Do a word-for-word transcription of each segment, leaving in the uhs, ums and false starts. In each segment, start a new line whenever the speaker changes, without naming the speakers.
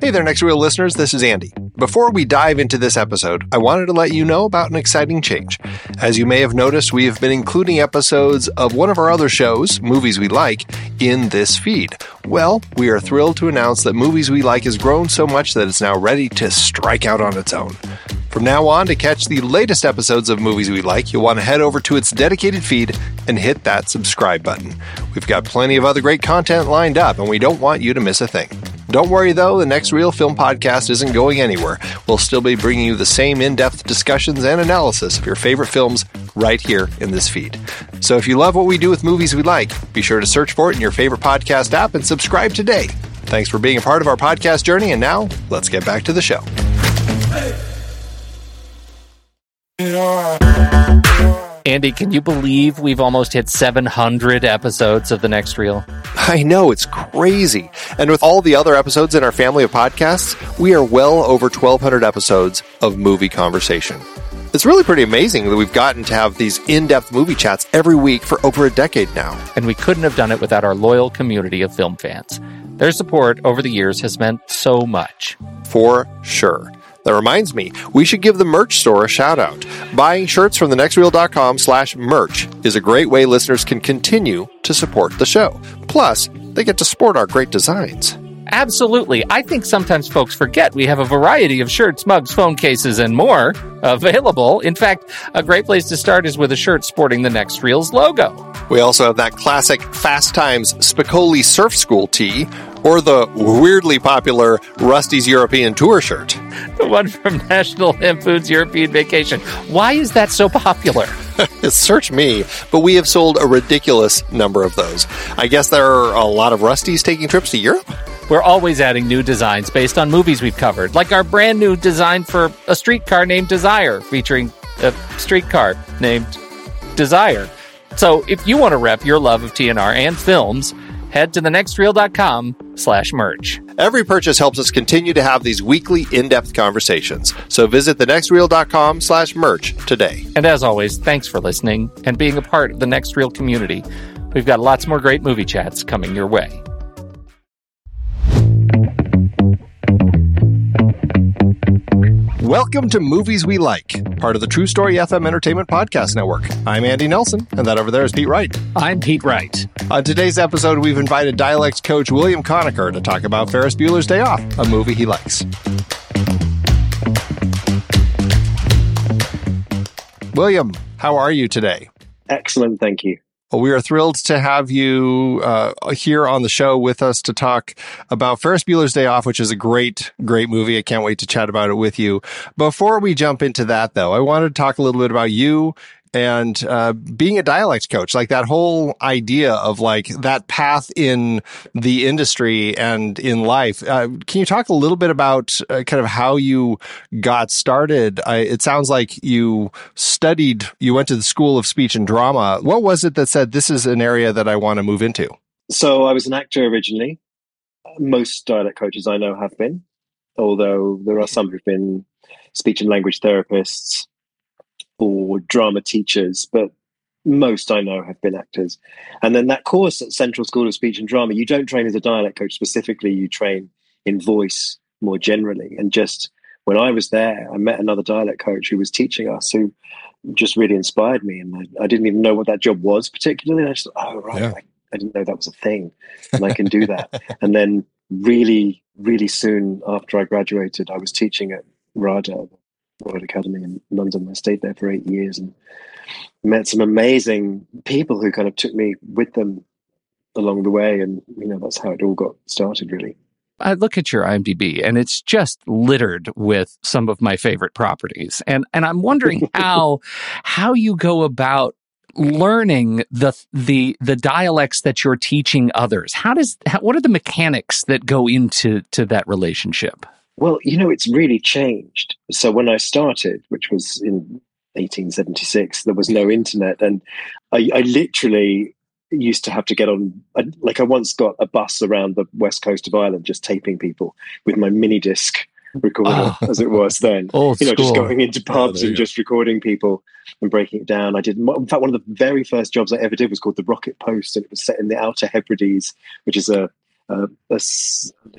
Hey there, Next Reel listeners, this is Andy. Before we dive into this episode, I wanted to let you know about an exciting change. As you may have noticed, we have been including episodes of one of our other shows, Movies We Like, in this feed. Well, we are thrilled to announce that Movies We Like has grown so much that it's now ready to strike out on its own. From now on, to catch the latest episodes of Movies We Like, you'll want to head over to its dedicated feed and hit that subscribe button. We've got plenty of other great content lined up, and we don't want you to miss a thing. Don't worry, though, the Next Reel Film Podcast isn't going anywhere. We'll still be bringing you the same in-depth discussions and analysis of your favorite films right here in this feed. So if you love what we do with Movies We Like, be sure to search for it in your favorite podcast app and subscribe today. Thanks for being a part of our podcast journey, and now, let's get back to the show.
Andy, can you believe we've almost hit seven hundred episodes of The Next Reel?
I know, it's crazy. And with all the other episodes in our family of podcasts, we are well over twelve hundred episodes of movie conversation. It's really pretty amazing that we've gotten to have these in-depth movie chats every week for over a decade now.
And we couldn't have done it without our loyal community of film fans. Their support over the years has meant so much.
For sure. That reminds me, we should give the merch store a shout out. Buying shirts from thenextreel.com slash merch is a great way listeners can continue to support the show. Plus, they get to sport our great designs.
Absolutely. I think sometimes folks forget we have a variety of shirts, mugs, phone cases, and more available. In fact, a great place to start is with a shirt sporting the Next Reel's logo.
We also have that classic Fast Times Spicoli Surf School tee, or the weirdly popular Rusty's European Tour shirt.
The one from National Lampoon's European Vacation. Why is that so popular?
Search me, but we have sold a ridiculous number of those. I guess there are a lot of Rustys taking trips to Europe?
We're always adding new designs based on movies we've covered, like our brand new design for a streetcar named Desire, featuring a streetcar named Desire. So if you want to rep your love of T N R and films, head to thenextreel.com slash merch.
Every purchase helps us continue to have these weekly in-depth conversations. So visit thenextreel.com slash merch today.
And as always, thanks for listening and being a part of the Next Reel community. We've got lots more great movie chats coming your way.
Welcome to Movies We Like, part of the True Story F M Entertainment Podcast Network. I'm Andy Nelson, and that over there is Pete Wright.
I'm Pete Wright.
On today's episode, we've invited dialect coach William Conacher to talk about Ferris Bueller's Day Off, a movie he likes. William, how are you today?
Excellent, thank you.
Well, we are thrilled to have you uh, here on the show with us to talk about Ferris Bueller's Day Off, which is a great, great movie. I can't wait to chat about it with you. Before we jump into that, though, I wanted to talk a little bit about you and uh, being a dialect coach, like that whole idea of like that path in the industry and in life. Uh, can you talk a little bit about uh, kind of how you got started? I, it sounds like you studied, you went to the School of Speech and Drama. What was it that said, this is an area that I want to move into?
So I was an actor originally. Most dialect coaches I know have been, although there are some who've been speech and language therapists or drama teachers, but most I know have been actors. And then that course at Central School of Speech and Drama, you don't train as a dialect coach specifically, you train in voice more generally. And just when I was there, I met another dialect coach who was teaching us, who just really inspired me. And I, I didn't even know what that job was particularly. And I just thought, oh, right, yeah. I, I didn't know that was a thing, and I can do that. And then really, really soon after I graduated, I was teaching at RADA, Royal Academy in London. I stayed there for eight years and met some amazing people who kind of took me with them along the way. And, you know, that's how it all got started, really.
I look at your IMDb and it's just littered with some of my favorite properties. And and I'm wondering how how you go about learning the the the dialects that you're teaching others. How does how, what are the mechanics that go into to that relationship?
Well, you know, it's really changed. So when I started, which was in eighteen seventy-six, there was no internet. And I, I literally used to have to get on, I, like I once got a bus around the west coast of Ireland, just taping people with my mini disc recorder, oh. as it was then.
Old
you know,
school.
Just going into pubs
oh,
and just recording people and breaking it down. I did, in fact, one of the very first jobs I ever did was called The Rocket Post, and it was set in the Outer Hebrides, which is a, a, a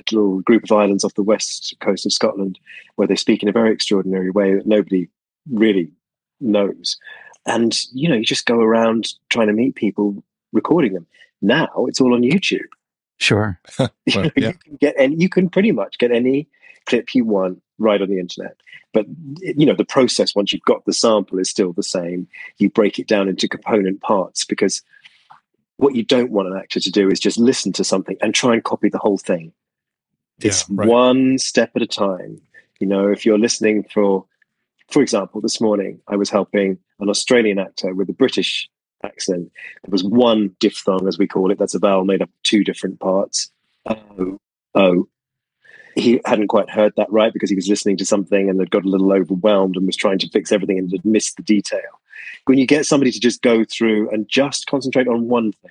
little group of islands off the west coast of Scotland where they speak in a very extraordinary way that nobody really knows. And, you know, you just go around trying to meet people, recording them. Now it's all on YouTube.
Sure.
Well,
you, know,
yeah.
you can get any, you can pretty much get any clip you want right on the internet. But, you know, the process, once you've got the sample, is still the same. You break it down into component parts, because what you don't want an actor to do is just listen to something and try and copy the whole thing. It's
Yeah, right.
one step at a time. You know, if you're listening for, for example, this morning, I was helping an Australian actor with a British accent. There was one diphthong, as we call it. That's a vowel made up of two different parts. Oh, oh. He hadn't quite heard that right because he was listening to something and had got a little overwhelmed and was trying to fix everything and had missed the detail. When you get somebody to just go through and just concentrate on one thing,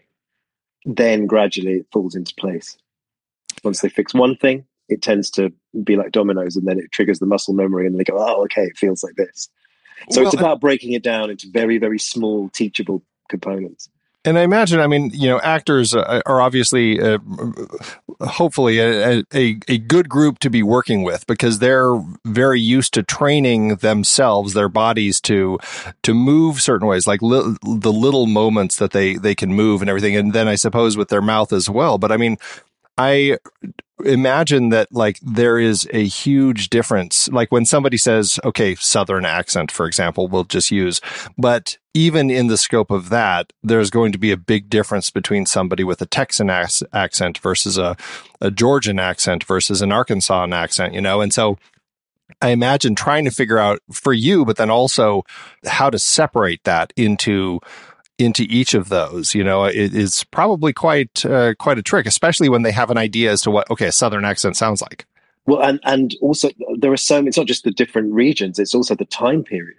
then gradually it falls into place. Once they fix one thing, it tends to be like dominoes, and then it triggers the muscle memory and they go, oh, okay, it feels like this. So
Well,
it's about breaking it down into very, very small, teachable components.
And I imagine, I mean, you know, actors uh, are obviously, uh, hopefully, a, a, a good group to be working with, because they're very used to training themselves, their bodies to to move certain ways, like li- the little moments that they, they can move and everything. And then I suppose with their mouth as well. But I mean, I imagine that, like, there is a huge difference. Like when somebody says, okay, Southern accent, for example, we'll just use, but even in the scope of that, there's going to be a big difference between somebody with a Texan ac- accent versus a, a Georgian accent versus an Arkansan accent, you know? And so I imagine trying to figure out for you, but then also how to separate that into into each of those, you know, it is probably quite uh, quite a trick, especially when they have an idea as to what, okay, a Southern accent sounds like.
Well, and, and also there are so many, it's not just the different regions, it's also the time period.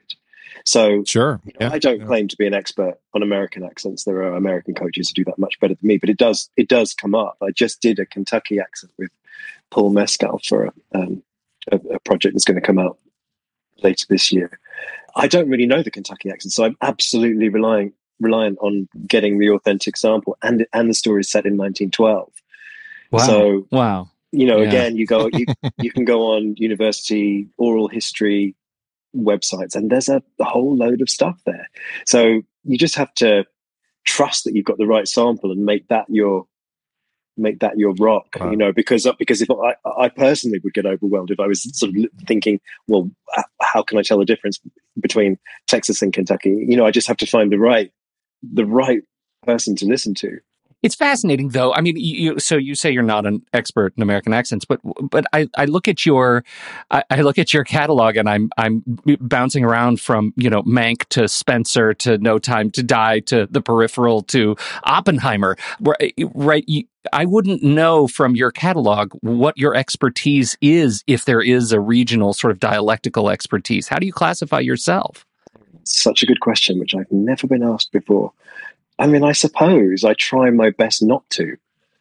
So
Sure,
you know,
yeah,
I don't
yeah.
claim to be an expert on American accents. There are American coaches who do that much better than me, but it does it does come up. I just did a Kentucky accent with Paul Mescal for um, a, a project that's going to come out later this year. I don't really know the Kentucky accent, so I'm absolutely relying reliant on getting the authentic sample, and and the story is set in nineteen twelve.
Wow.
So
wow.
you know,
Yeah.
again, you go, you, you can go on university oral history websites, and there's a, a whole load of stuff there. So you just have to trust that you've got the right sample and make that your make that your rock.
Wow.
You know, because because if I, I personally would get overwhelmed if I was sort of thinking, well, how can I tell the difference between Texas and Kentucky? You know, I just have to find the right the right person to listen to.
It's fascinating, though. I mean, you, so you say you're not an expert in American accents, but but I, I look at your I, I look at your catalog, and I'm I'm bouncing around from, you know, Mank to Spencer to No Time to Die to The Peripheral to Oppenheimer. Right? right you, I wouldn't know from your catalog what your expertise is, if there is a regional sort of dialectical expertise. How do you classify yourself?
Such a good question, which I've never been asked before. I mean, I suppose I try my best not to,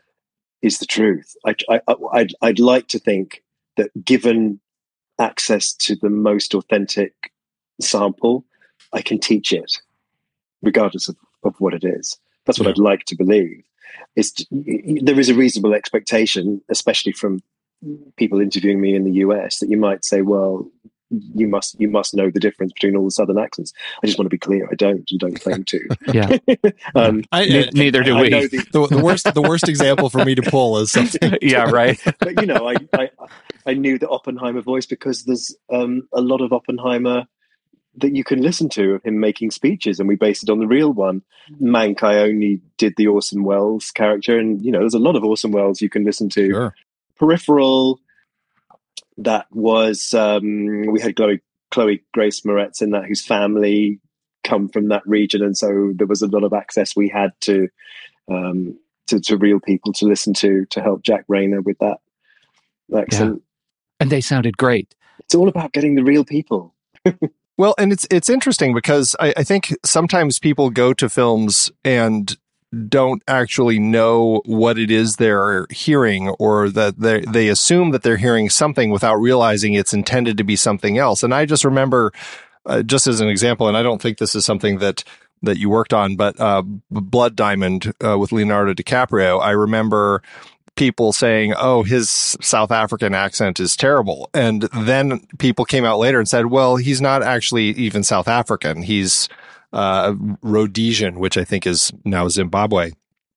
is the truth. I, I, I'd, I'd like to think that given access to the most authentic sample, I can teach it, regardless of, of what it is. That's what
Yeah.
I'd like to believe. It's, there is a reasonable expectation, especially from people interviewing me in the U S, that you might say, well, you must you must know the difference between all the Southern accents. I just want to be clear, I don't and don't claim to.
Yeah.
um,
I,
Ne- neither do
I
we.
know the,
the, the worst the worst example for me to pull is something.
Yeah, right.
but you know, I, I I knew the Oppenheimer voice because there's um, a lot of Oppenheimer that you can listen to of him making speeches, and we based it on the real one. Mank, I only did the Orson Welles character, and you know, there's a lot of Orson Welles you can listen to.
Sure.
Peripheral, that was um, we had Chloe, Chloe Grace Moretz in that, whose family come from that region, and so there was a lot of access we had to um, to, to real people to listen to to help Jack Rayner with that accent.
And they sounded great.
It's all about getting the real people.
Well, and it's it's interesting because I, I think sometimes people go to films and don't actually know what it is they're hearing, or that they they assume that they're hearing something without realizing it's intended to be something else. And I just remember, uh, just as an example, and I don't think this is something that that you worked on, but uh, Blood Diamond uh, with Leonardo DiCaprio. I remember people saying, oh, his South African accent is terrible. And then people came out later and said, well, he's not actually even South African. He's uh, Rhodesian, which I think is now Zimbabwe.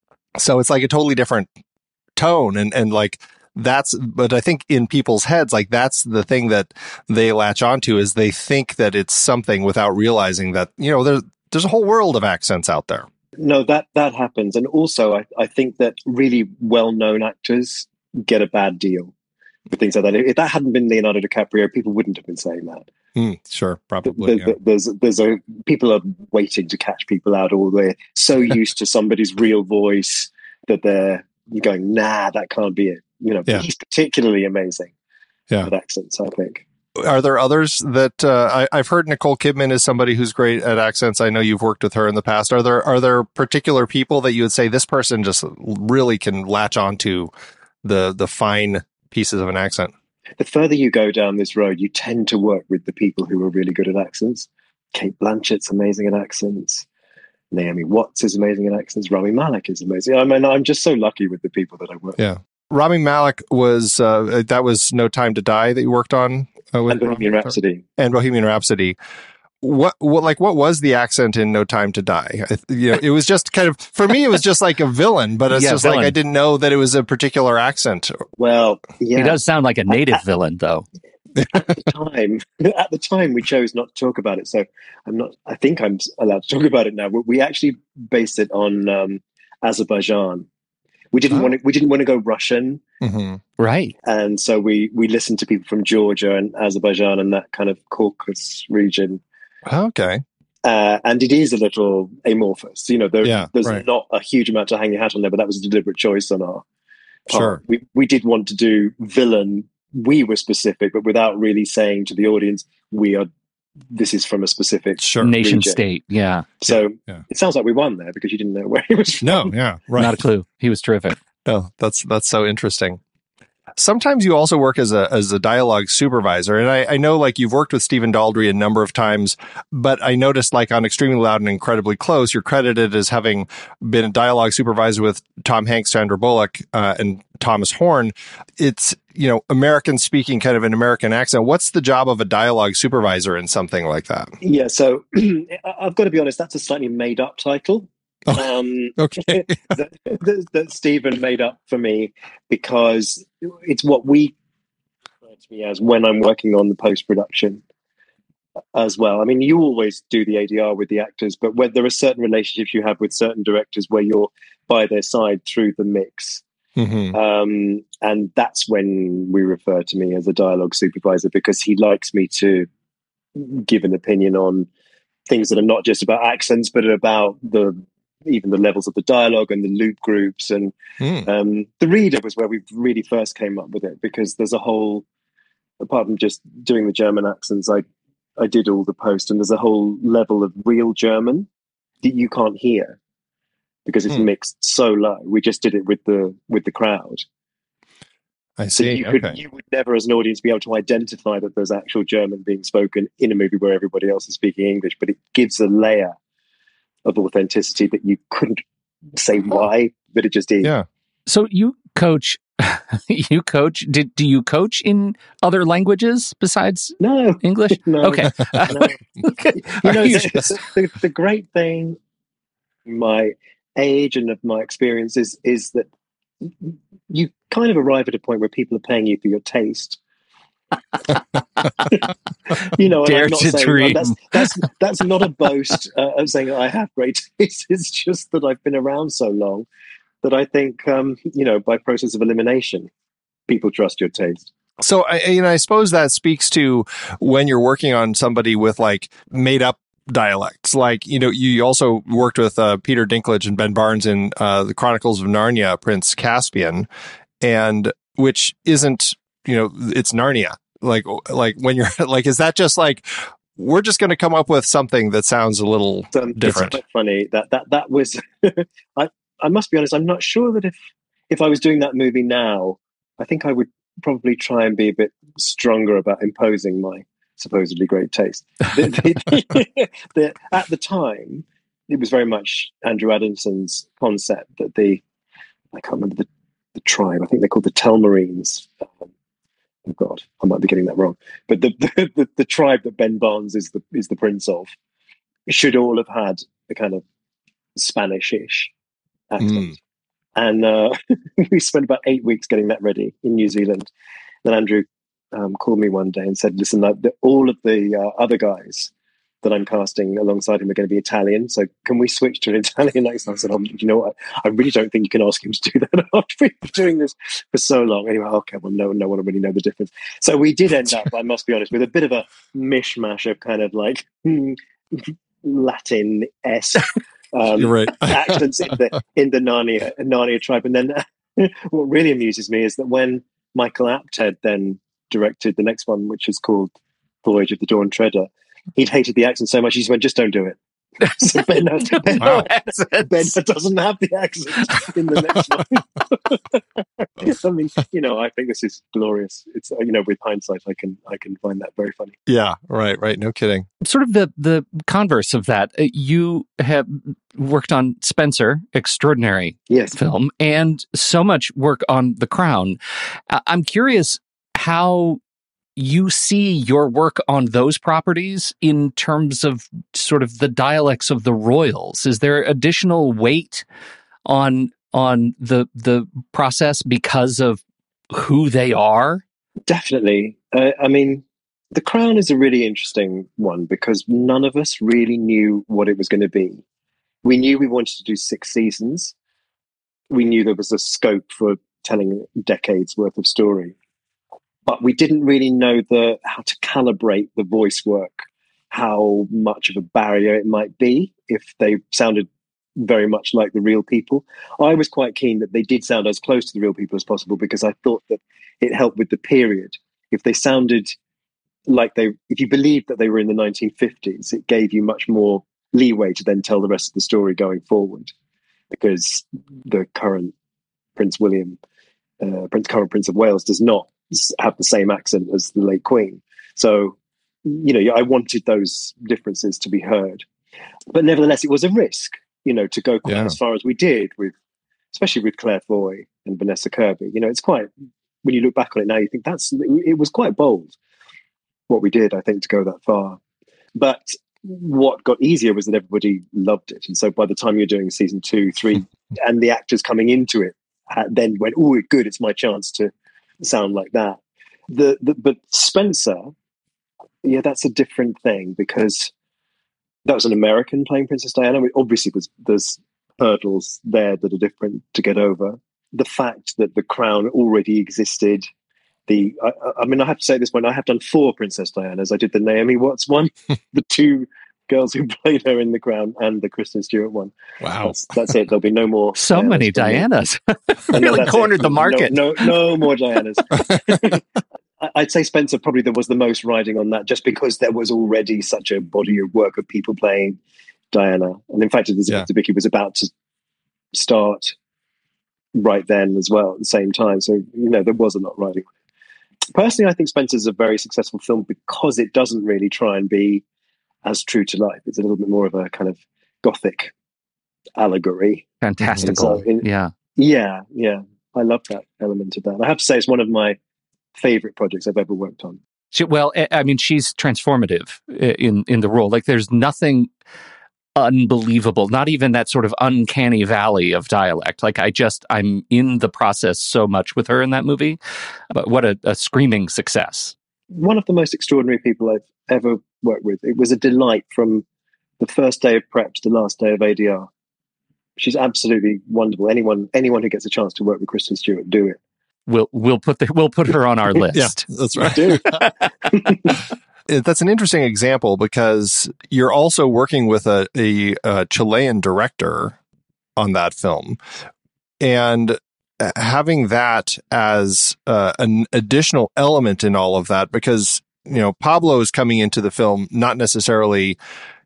So it's like a totally different tone. And, and like that's, but I think in people's heads, like that's the thing that they latch onto is they think that it's something without realizing that, you know, there's, there's a whole world of accents out there.
No, that, that happens. And also, I, I think that really well-known actors get a bad deal for things like that. If that hadn't been Leonardo DiCaprio, people wouldn't have been saying that.
Mm, sure, probably.
There,
yeah.
There's, there's a, people are waiting to catch people out, or they're so used to somebody's real voice that they're going, nah, that can't be it. You know,
yeah.
he's particularly amazing
yeah.
with accents, I think.
Are there others that uh, I, I've heard Nicole Kidman is somebody who's great at accents. I know you've worked with her in the past. Are there are there particular people that you would say this person just really can latch onto the the fine pieces of an accent?
The further you go down this road, you tend to work with the people who are really good at accents. Kate Blanchett's amazing at accents. Naomi Watts is amazing at accents. Rami Malek is amazing. I mean, I'm just so lucky with the people that I work
yeah.
with.
Rami Malek was uh, that was No Time to Die that you worked on. Uh, with
and Bohemian
Rami?
Rhapsody.
And Bohemian Rhapsody. What, what, like, what was the accent in No Time to Die? I, you know, it was just kind of, for me, it was just like a villain, but it's
Yeah,
just
villain.
like I didn't know that it was a particular accent.
Well, yeah.
He does sound like a native villain, though.
At the time, at the time, we chose not to talk about it. So I'm not. I think I'm allowed to talk about it now. We actually based it on um, Azerbaijan. We didn't
Oh.
want to. We didn't want to go Russian.
Mm-hmm.
Right.
And so we, we listened to people from Georgia and Azerbaijan and that kind of Caucasus region.
Okay.
Uh, and it is a little amorphous. You know, there,
Yeah,
there's
right.
not a huge amount to hang your hat on there, but that was a deliberate choice on our part.
Sure.
We, we did want to do villain. We were specific, but without really saying to the audience, we are, this is from a specific
Sure.
Nation
region.
state. Yeah.
So
Yeah.
it sounds like we won there because you didn't know where he was from.
No, yeah, right.
Not a clue. He was terrific.
No, that's that's so interesting. Sometimes you also work as a as a dialogue supervisor, and I, I know like you've worked with Stephen Daldry a number of times, but I noticed like on Extremely Loud and Incredibly Close, you're credited as having been a dialogue supervisor with Tom Hanks, Sandra Bullock, uh, and Thomas Horn. It's, you know, American speaking, kind of an American accent. What's the job of a dialogue supervisor in something like that?
Yeah, so I've got to be honest, that's a slightly made up title.
Oh,
um,
okay.
that, that, that Stephen made up for me because it's what we refer to me as when I'm working on the post-production as well. I mean, you always do the A D R with the actors, but when there are certain relationships you have with certain directors where you're by their side through the mix.
Mm-hmm.
Um, and that's when we refer to me as a dialogue supervisor because he likes me to give an opinion on things that are not just about accents, but about the even the levels of the dialogue and the loop groups. And
Mm.
um, the reader was where we really first came up with it because there's a whole, apart from just doing the German accents, I, I did all the post and there's a whole level of real German that you can't hear because it's
Hmm.
mixed so low. We just did it with the, with the crowd.
I
So
see.
you could,
Okay.
you would never as an audience be able to identify that there's actual German being spoken in a movie where everybody else is speaking English, but it gives a layer of authenticity that you couldn't say why, but it just is.
Yeah.
So you coach, you coach, did, do you coach in other languages besides
No,
English?
no.
Okay.
No.
Okay.
You know,
Are you
the,
just-
the, the great thing, my age and of my experience is, is that you kind of arrive at a point where people are paying you for your taste. You know, and
Dare
I'm not
to
saying
dream.
that's that's that's not a boast uh, of saying I have great taste. It's just that I've been around so long that I think, um, you know, by process of elimination, people trust your taste.
So, I, you know, I suppose that speaks to when you're working on somebody with like made up dialects. Like, you know, you also worked with uh, Peter Dinklage and Ben Barnes in uh, the Chronicles of Narnia, Prince Caspian, and which isn't, you know, it's Narnia. Like, like when you're like, is that just like, we're just going to come up with something that sounds a little
Um,
different?
It's quite funny that that that was. I I must be honest. I'm not sure that if if I was doing that movie now, I think I would probably try and be a bit stronger about imposing my supposedly great taste. The, the, the, at the time, it was very much Andrew Adamson's concept that the I can't remember the the tribe. I think they're called the Telmarines. Um, oh God, I might be getting that wrong. But the the, the the tribe that Ben Barnes is the is the prince of should all have had a kind of Spanish-ish accent. Mm. And uh, we spent about eight weeks getting that ready in New Zealand. Then Andrew um, called me one day and said, listen, like, the, all of the uh, other guys that I'm casting alongside him are going to be Italian. So can we switch to an Italian accent? I said, oh, you know what? I really don't think you can ask him to do that after we've been doing this for so long. Anyway, okay, well, no, no one will really know the difference. So we did end up, I must be honest, with a bit of a mishmash of kind of like hmm, Latin-esque Um,
You're right.
accents in the in the Narnia Narnia tribe. And then uh, what really amuses me is that when Michael Apted then directed the next one, which is called Voyage of the Dawn Treader, he'd hated the accent so much he just went, just don't do it. So Ben, ben,
wow.
Ben doesn't have the accent in the next one. I mean, you know, I think this is glorious. It's, you know, with hindsight, I can I can find that very funny.
Yeah, right, right. No kidding.
Sort of the the converse of that. You have worked on Spencer, extraordinary
yes.
film, and so much work on The Crown. I'm curious how you see your work on those properties in terms of sort of the dialects of the royals. Is there additional weight on on the the process because of who they are?
Definitely. Uh, I mean, The Crown is a really interesting one because none of us really knew what it was going to be. We knew we wanted to do six seasons. We knew there was a scope for telling decades worth of story. But we didn't really know the how to calibrate the voice work, how much of a barrier it might be if they sounded very much like the real people. I was quite keen that they did sound as close to the real people as possible because I thought that it helped with the period. If they sounded like they, if you believed that they were in the nineteen fifties, it gave you much more leeway to then tell the rest of the story going forward, because the current Prince William, uh, Prince current Prince of Wales, does not have the same accent as the late Queen. So, you know, I wanted those differences to be heard. But nevertheless, it was a risk, you know, to go quite yeah. as far as we did with, especially with Claire Foy and Vanessa Kirby. You know, it's quite, when you look back on it now, you think that's, it was quite bold what we did, I think, to go that far. But what got easier was that everybody loved it. And so by the time you're doing season two, three, and the actors coming into it then went, oh, good, it's my chance to sound like that. The, the but Spencer, yeah, that's a different thing because that was an American playing Princess Diana. Obviously, there's, there's hurdles there that are different to get over. The fact that the Crown already existed. The I, I mean, I have to say at this point, I have done four Princess Dianas. I did the Naomi Watts one, the two girls who played her in The Crown, and the Kristen Stewart one.
Wow,
that's, that's it. There'll be no more.
So
Dianas
many Dianas.
No,
really cornered it. the market.
No, no, no more Dianas. I'd say Spencer probably there was the most riding on that, just because there was already such a body of work of people playing Diana, and in fact, Elizabeth yeah. Debicki was about to start right then as well at the same time. So you know there was a lot riding. Personally, I think Spencer's a very successful film because it doesn't really try and be as true to life. It's a little bit more of a kind of gothic allegory.
Fantastical. So in, yeah.
Yeah, yeah. I love that element of that. I have to say it's one of my favorite projects I've ever worked on.
She, well, I mean, she's transformative in, in the role. Like there's nothing unbelievable, not even that sort of uncanny valley of dialect. Like I just, I'm in the process so much with her in that movie, but what a, a screaming success.
One of the most extraordinary people I've ever worked with. It was a delight from the first day of prep to the last day of A D R. She's absolutely wonderful. Anyone, anyone who gets a chance to work with Kristen Stewart, do it.
We'll, we'll put the, we'll put her on our list.
Yeah, that's right. Do. That's an interesting example because you're also working with a, a, a Chilean director on that film, and having that as uh, an additional element in all of that, because, you know, Pablo is coming into the film not necessarily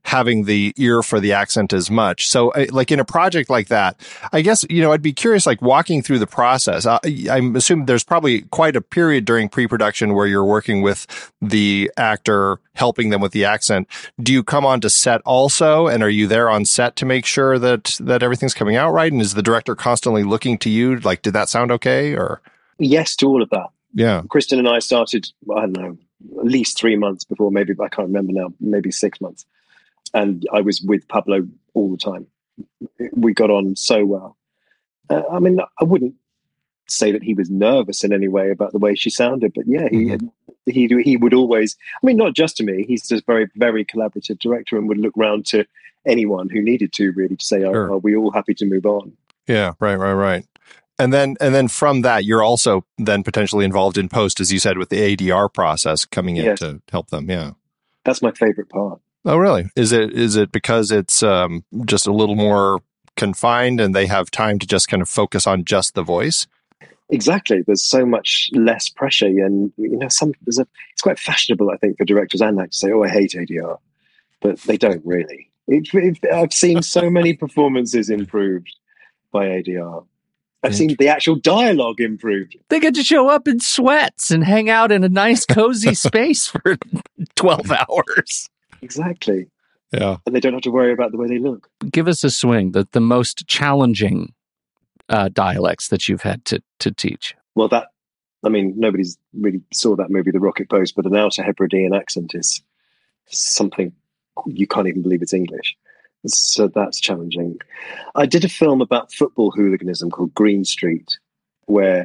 having the ear for the accent as much. So like in a project like that, I guess, you know, I'd be curious, like walking through the process. I, I'm assuming there's probably quite a period during pre-production where you're working with the actor, helping them with the accent. Do you come onto set also? And are you there on set to make sure that, that everything's coming out right? And is the director constantly looking to you? Like, did that sound okay? Or
yes to all of that.
Yeah.
Kristen and I started, I don't know, at least three months before, maybe, I can't remember now, maybe six months. And I was with Pablo all the time. We got on so well. Uh, I mean, I wouldn't say that he was nervous in any way about the way she sounded, but yeah, he mm-hmm. he he would always, I mean, not just to me, he's just very, very collaborative director and would look round to anyone who needed to really to say, sure. oh, are we all happy to move on?
Yeah, right, right, right. And then and then from that, you're also then potentially involved in post, as you said, with the A D R process coming in yes. to help them. Yeah.
That's my favorite part.
Oh, really? Is it is it because it's um, just a little more confined and they have time to just kind of focus on just the voice?
Exactly. There's so much less pressure. And, you know, some there's a, it's quite fashionable, I think, for directors and actors to say, oh, I hate A D R. But they don't really. It, it, I've seen so many performances improved by A D R. I've seen the actual dialogue improved.
They get to show up in sweats and hang out in a nice, cozy space for twelve hours.
Exactly.
Yeah.
And they don't have to worry about the way they look.
Give us a swing, the, the most challenging uh, dialects that you've had to, to teach.
Well, that, I mean, nobody's really saw that movie, The Rocket Post, but an Outer Hebridean accent is something you can't even believe it's English. So that's challenging. I did a film about football hooliganism called Green Street, where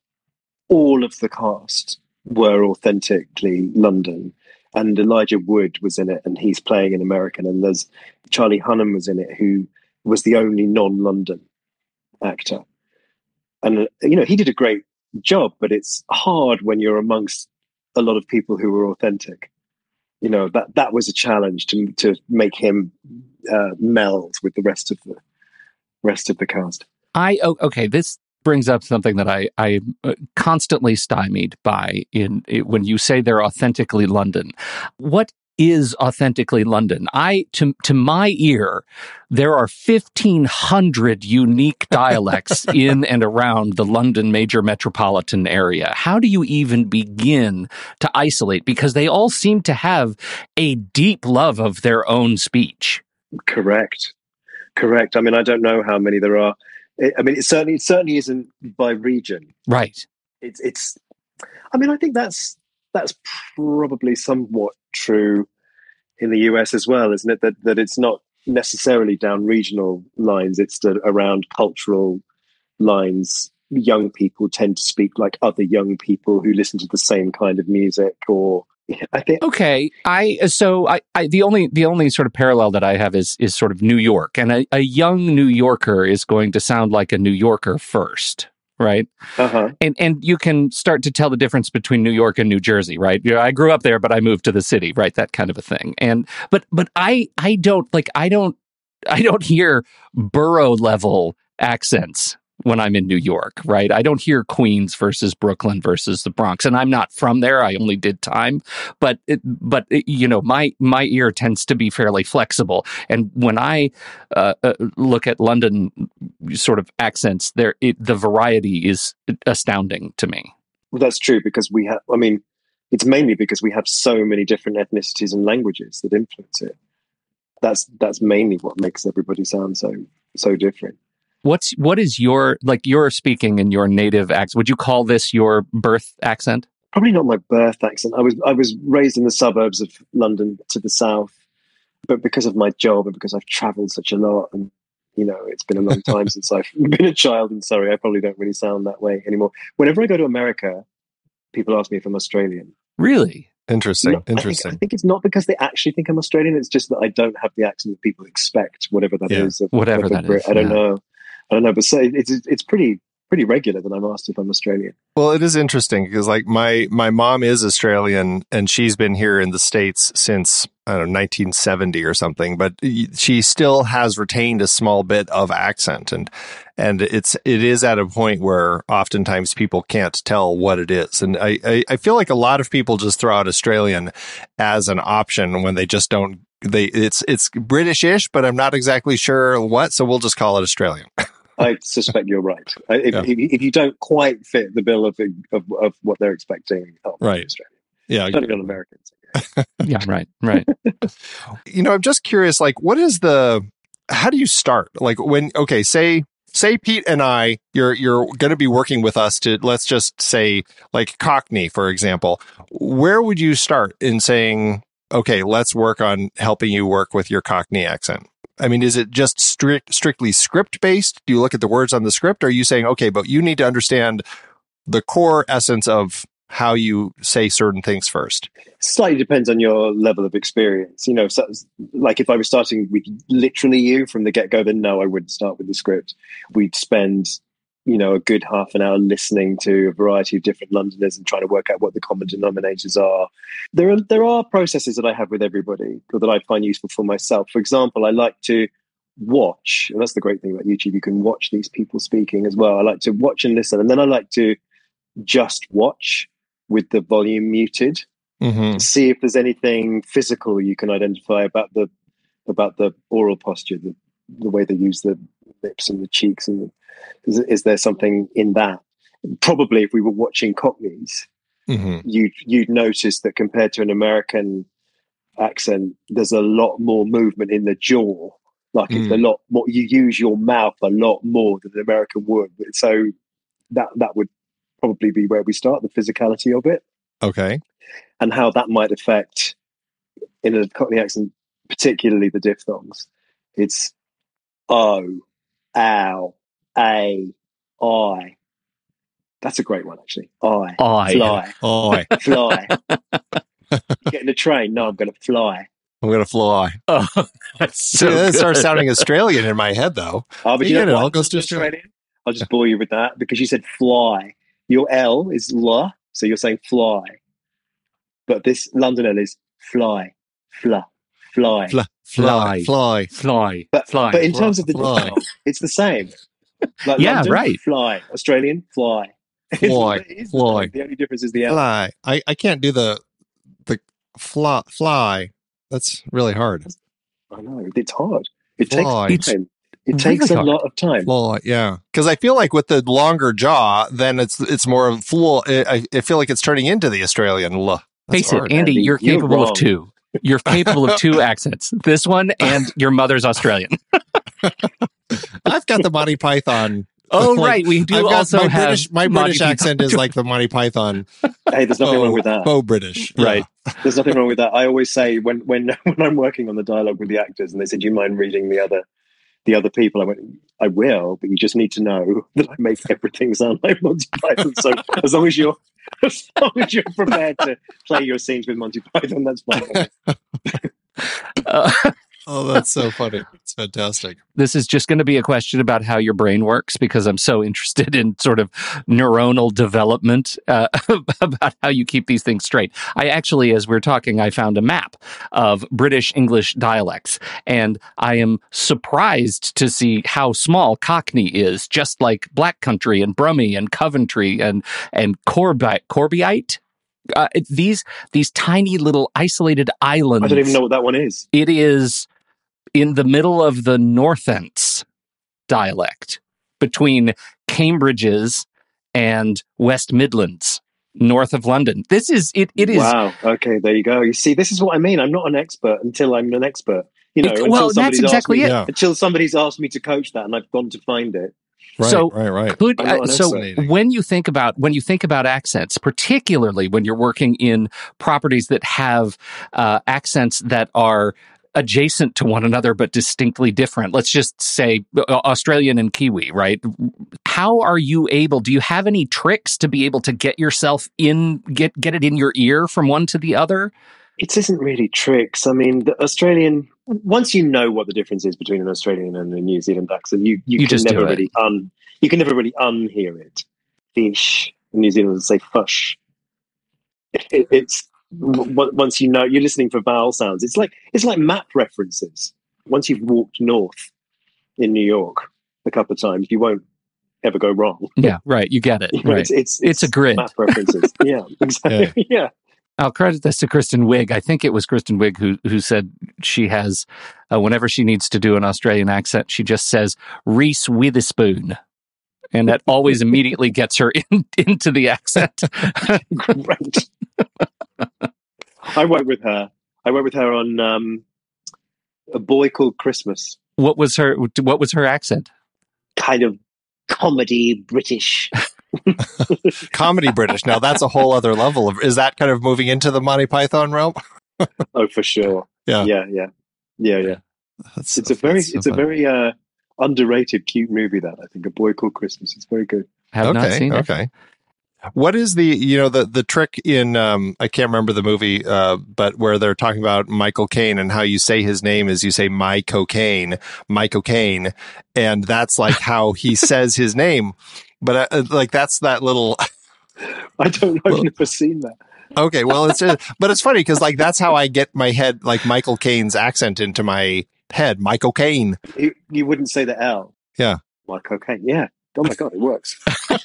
all of the cast were authentically London. And Elijah Wood was in it, and he's playing an American. And there's Charlie Hunnam was in it, who was the only non-London actor. And, you know, he did a great job, but it's hard when you're amongst a lot of people who were authentic. You know, that that was a challenge to to make him uh, meld with the rest of the rest of the cast.
I okay, this brings up something that I I constantly stymied by in it, when you say they're authentically London. What is authentically London? I to to my ear, there are fifteen hundred unique dialects in and around the London major metropolitan area. How do you even begin to isolate? Because they all seem to have a deep love of their own speech.
Correct. Correct. I mean, I don't know how many there are. I mean, it certainly it certainly isn't by region.
Right.
It's it's. I mean, I think that's that's probably somewhat true in the U S as well, isn't it? That that it's not necessarily down regional lines; it's the, around cultural lines. Young people tend to speak like other young people who listen to the same kind of music, or I think.
Okay, I so I, I the only the only sort of parallel that I have is is sort of New York, and a, a young New Yorker is going to sound like a New Yorker first. Right.
Uh-huh.
And and you can start to tell the difference between New York and New Jersey, right? You know, I grew up there, but I moved to the city, right? That kind of a thing. And but but I I don't like I don't I don't hear borough level accents when I'm in New York, right? I don't hear Queens versus Brooklyn versus the Bronx, and I'm not from there. I only did time, but it, but it, you know, my my ear tends to be fairly flexible, and when I uh, uh, look at London sort of accents, there it, the variety is astounding to me.
Well, that's true because we have. I mean, it's mainly because we have so many different ethnicities and languages that influence it. That's that's mainly what makes everybody sound so so different.
What's what is your like you're speaking in your native accent? Would you call this your birth accent?
Probably not my birth accent. I was I was raised in the suburbs of London to the south, but because of my job and because I've travelled such a lot, and you know, it's been a long time since I've been a child in Surrey. I probably don't really sound that way anymore. Whenever I go to America, people ask me if I'm Australian.
Really?
Interesting.
No,
Interesting.
I think, I think it's not because they actually think I'm Australian. It's just that I don't have the accent that people expect, whatever that
yeah,
is. Of,
whatever
of
that
Brit.
is.
I don't
yeah.
know. I don't know, but so it's it's pretty pretty regular that I'm asked if I'm Australian.
Well, it is interesting because like my, my mom is Australian and she's been here in the States since, I don't know, nineteen seventy or something, but she still has retained a small bit of accent. And, and it's, it is at a point where oftentimes people can't tell what it is. And I, I, I feel like a lot of people just throw out Australian as an option when they just don't, they, it's, it's British-ish, but I'm not exactly sure what. So we'll just call it Australian.
I suspect you're right. If,
Yeah.
if, if you don't quite fit the bill of of, of what they're expecting, oh,
Right.
Australian.
Yeah.
Certainly not Americans.
Yeah, right, right.
You know, I'm just curious, like, what is the, how do you start? Like when, okay, say, say Pete and I, you're, you're going to be working with us to, let's just say like Cockney, for example, where would you start in saying, okay, let's work on helping you work with your Cockney accent? I mean, is it just strict, strictly script based? Do you look at the words on the script? Or are you saying, okay, but you need to understand the core essence of how you say certain things first?
Slightly depends on your level of experience. You know, so, like if I was starting with literally you from the get-go, then no, I wouldn't start with the script. We'd spend, you know, a good half an hour listening to a variety of different Londoners and trying to work out what the common denominators are. There are there are processes that I have with everybody or that I find useful for myself. For example, I like to watch, and that's the great thing about YouTube, you can watch these people speaking as well. I like to watch and listen, and then I like to just watch with the volume muted.
Mm-hmm.
See if there's anything physical you can identify about the about the oral posture, the, the way they use the lips and the cheeks, and the, is, is there something in that? Probably, if we were watching Cockneys,
Mm-hmm.
you'd you'd notice that compared to an American accent, there's a lot more movement in the jaw. Like
Mm.
it's a lot more. You use your mouth a lot more than an American would. So that that would probably be where we start, the physicality of it.
Okay.
And how that might affect, in a Cockney accent, particularly the diphthongs. It's O, ow, a, I. That's a great one, actually. I,
I.
fly,
Oh,
fly. You get in a train? No, I'm going to fly.
I'm going to fly.
Oh, that's so
See, that
good.
starts sounding Australian in my head, though.
Oh, but
You
you
get
know
it,
what?
all goes to Australia.
Australian. I'll just bore you with that because you said fly. Your L is la, so you're saying fly. But this London L is fly, fla, fly.
Fly, fly, fly.
Fly,
But,
fly.
but in
fly,
terms of the
fly.
diphthong, it's the same. Like
Yeah,
London,
right.
Fly. Australian, fly.
Fly,
It is the
fly.
same. The only difference is the L.
Fly. I, I can't do the the fly. Fly. That's really hard.
I know it's hard. It
Fly.
takes time. It takes
really
a
hard.
lot of time.
Fly. Yeah. Because I feel like with the longer jaw, then it's it's more of full. I, I feel like it's turning into the Australian. L. That's
Face it,
hard.
Andy,
Andy.
you're
You're
capable
wrong.
of two. You're capable of two accents. This one and your mother's Australian.
I've got the Monty Python.
Oh,
Like,
right. We do
I've got
also
my
have
British. My
Monty
British
Python.
accent is like the Monty Python.
Hey, there's nothing wrong with that.
Faux British.
Right.
There's nothing wrong with that. I always say when when when I'm working on the dialogue with the actors, and they said, "Do you mind reading the other the other people?" I went, "I will, but you just need to know that I make everything sound like Monty Python. So as long as you're as long as you're prepared to play your scenes with Monty Python, that's fine."
Uh,
Oh, that's so funny. It's fantastic.
this is just going to be a question about how your brain works because I'm so interested in sort of neuronal development uh, about how you keep these things straight. I actually, as we're talking, I found a map of British English dialects, and I am surprised to see how small Cockney is, just like Black Country and Brummie and Coventry and and Corbi- Corbyite. Uh, it- these these tiny little isolated islands.
I don't even know what that one is.
It is in the middle of the Northants dialect between Cambridge's and West Midlands, north of London. This is it. It is
Wow. Okay, there you go. You see, this is what I mean. I'm not an expert until I'm an expert. You know,
It-
until
well, that's
somebody's asked
exactly
me,
it.
Yeah.
Until somebody's asked me to coach that, and I've gone to find it.
Right,
So,
right, right.
Could,
I'm not
uh,
an
so
expert.
when you think about when you think about accents, particularly when you're working in properties that have uh, accents that are adjacent to one another but distinctly different, let's just say uh, Australian and Kiwi, right? How are you able? Do you have any tricks to be able to get yourself in, get get it in your ear from one to the other?
It isn't really tricks. I mean, the Australian. Once you know what the difference is between an Australian and a New Zealand accent, you you,
You
can
just do
never
it.
really un. you can never really unhear it. Fish. New Zealanders say fush. It, it's once you know you're listening for vowel sounds. It's like it's like map references. Once you've walked north in New York a couple of times, you won't ever go wrong.
Yeah, right. You get it.
You know,
right.
It's, it's,
it's, it's a grid.
Map references. Yeah, exactly. Yeah. yeah.
I'll credit this to Kristen Wiig. I think it was Kristen Wiig who who said she has, uh, whenever she needs to do an Australian accent, she just says Reese Witherspoon. And that always immediately gets her in, into the accent.
Great. I worked with her. I worked with her on um, A Boy Called Christmas.
What was her? What was her accent?
Kind of comedy British.
Comedy British. Now that's a whole other level of. Is that kind of moving into the Monty Python realm?
Oh, for sure.
Yeah,
yeah, yeah, yeah, yeah.
That's
it's
so,
a very,
so
it's funny. a very uh, underrated, cute movie. That I think, A Boy Called Christmas. It's very good.
Have
okay,
not seen it.
Okay. What is the, you know, the, the trick in, um, I can't remember the movie, uh, but where they're talking about Michael Caine and how you say his name is you say my cocaine, my cocaine. And that's like how he says his name. But uh, like, that's that little.
I don't know. I've well, never seen that.
Okay. Well, it's, uh, but it's funny because like, that's how I get my head, like Michael Caine's accent into my head, Michael Caine.
You, you wouldn't say the L.
Yeah.
My cocaine. Yeah. Oh my God, it works.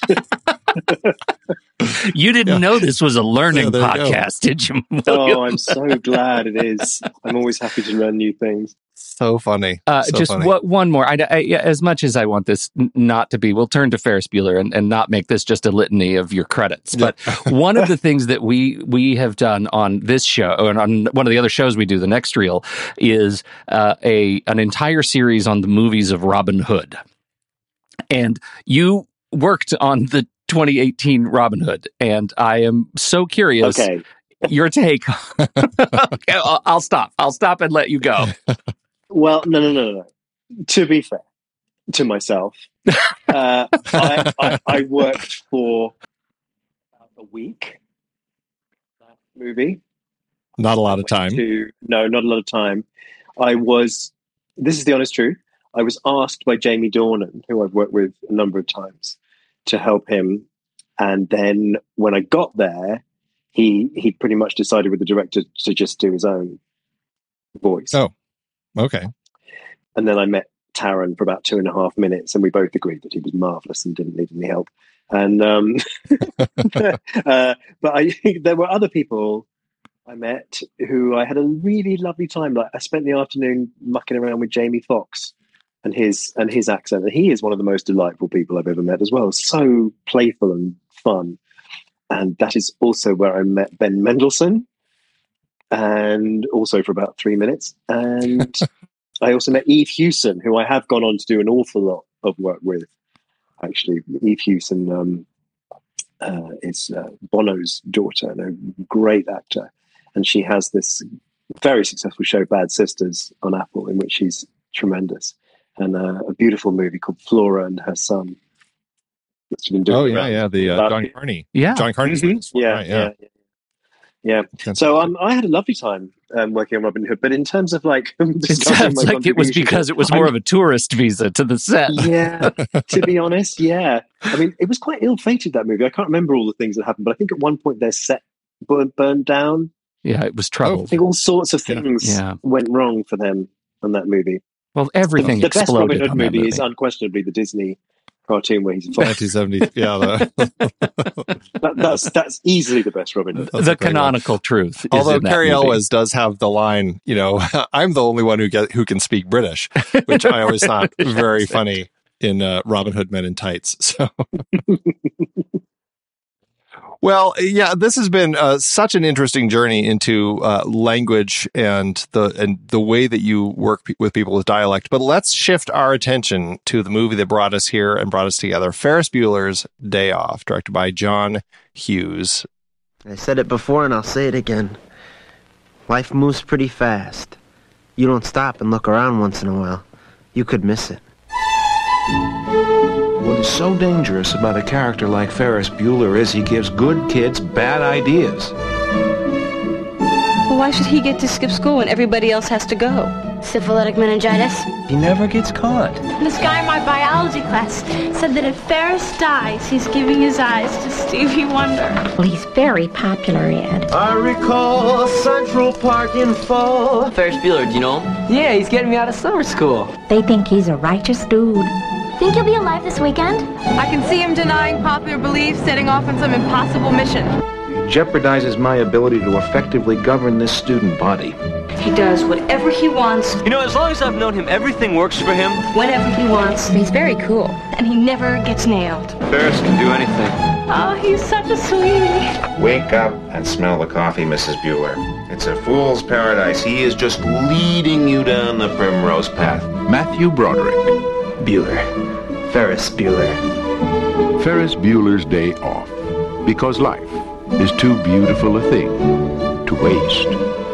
You didn't yeah. know this was a learning yeah, podcast, did you?
Oh, I'm so glad it is. I'm always happy to learn new things.
So funny.
Uh,
so
just
funny.
What, one more. I, I, as much as I want this n- not to be, we'll turn to Ferris Bueller and, and not make this just a litany of your credits. But yeah. One of the things that we we have done on this show, and on one of the other shows we do, The Next Reel, is uh, a an entire series on the movies of Robin Hood. And you worked on the twenty eighteen Robin Hood, and I am so curious.
Okay.
Your take. Okay, I'll, I'll stop. I'll stop and let you go.
Well, no, no, no, no. To be fair to myself, uh, I, I, I worked for a week. That movie.
Not a lot of time.
To, no, not a lot of time. I was. This is the honest truth. I was asked by Jamie Dornan, who I've worked with a number of times, to help him. And then when I got there, he he pretty much decided with the director to just do his own voice.
Oh, okay.
And then I met Taron for about two and a half minutes, and we both agreed that he was marvelous and didn't need any help. And um, uh, but I there were other people I met who I had a really lovely time. Like I spent the afternoon mucking around with Jamie Foxx. And his and his accent, and he is one of the most delightful people I've ever met as well. So playful and fun, and that is also where I met Ben Mendelsohn, and also for about three minutes. And I also met Eve Hewson, who I have gone on to do an awful lot of work with. Actually, Eve Hewson um, uh, is uh, Bono's daughter, and a great actor, and she has this very successful show, Bad Sisters, on Apple, in which she's tremendous. And uh, a beautiful movie called Flora and Her Son.
Oh yeah, yeah, the uh, John Carney.
Yeah,
John Carney's
mm-hmm. yeah, right, yeah, yeah, yeah. So um, I had a lovely time um, working on Robin Hood. But in terms of like,
it sounds like it was because it was more I'm, of a tourist visa to the set.
Yeah, to be honest, yeah. I mean, it was quite ill-fated, that movie. I can't remember all the things that happened, but I think at one point their set burned, burned down.
Yeah, it was trouble.
I think all sorts of things
yeah.
went wrong for them on that movie.
Well, everything
the, the
exploded.
The best Robin Hood
on
movie,
movie
is unquestionably the Disney cartoon where he's
nineteen seventy. Yeah,
that, that's that's easily the best Robin Hood.
That's the canonical one. Truth.
Although Cary
movie.
Elwes does have the line, you know, I'm the only one who get who can speak British, which I always thought very funny in uh, Robin Hood Men in Tights. So. Well, yeah, this has been uh, such an interesting journey into uh, language and the and the way that you work pe- with people with dialect. But let's shift our attention to the movie that brought us here and brought us together, Ferris Bueller's Day Off, directed by John Hughes.
I said it before and I'll say it again. Life moves pretty fast. You don't stop and look around once in a while, you could miss it.
What is so dangerous about a character like Ferris Bueller is he gives good kids bad ideas.
Well, why should he get to skip school when everybody else has to go? Syphilitic meningitis.
He never gets caught.
This guy in my biology class said that if Ferris dies, he's giving his eyes to Stevie Wonder.
Well, he's very popular, Ed.
I recall Central Park in fall.
Ferris Bueller, do you know him?
Yeah, he's getting me out of summer school.
They think he's a righteous dude.
Think he'll be alive this weekend? I can see him denying popular belief, setting off on some impossible mission.
He jeopardizes my ability to effectively govern this student body.
He does whatever he wants,
You know, as long as I've known him, everything works for him.
whenever he wants,
He's very cool.
and he never gets nailed.
Ferris can do anything.
Oh, he's such a sweetie.
Wake up and smell the coffee, Missus Bueller. It's a fool's paradise. He is just leading you down the primrose path.
Matthew Broderick.
Bueller. Ferris Bueller.
Ferris Bueller's Day Off. Because life is too beautiful a thing to waste.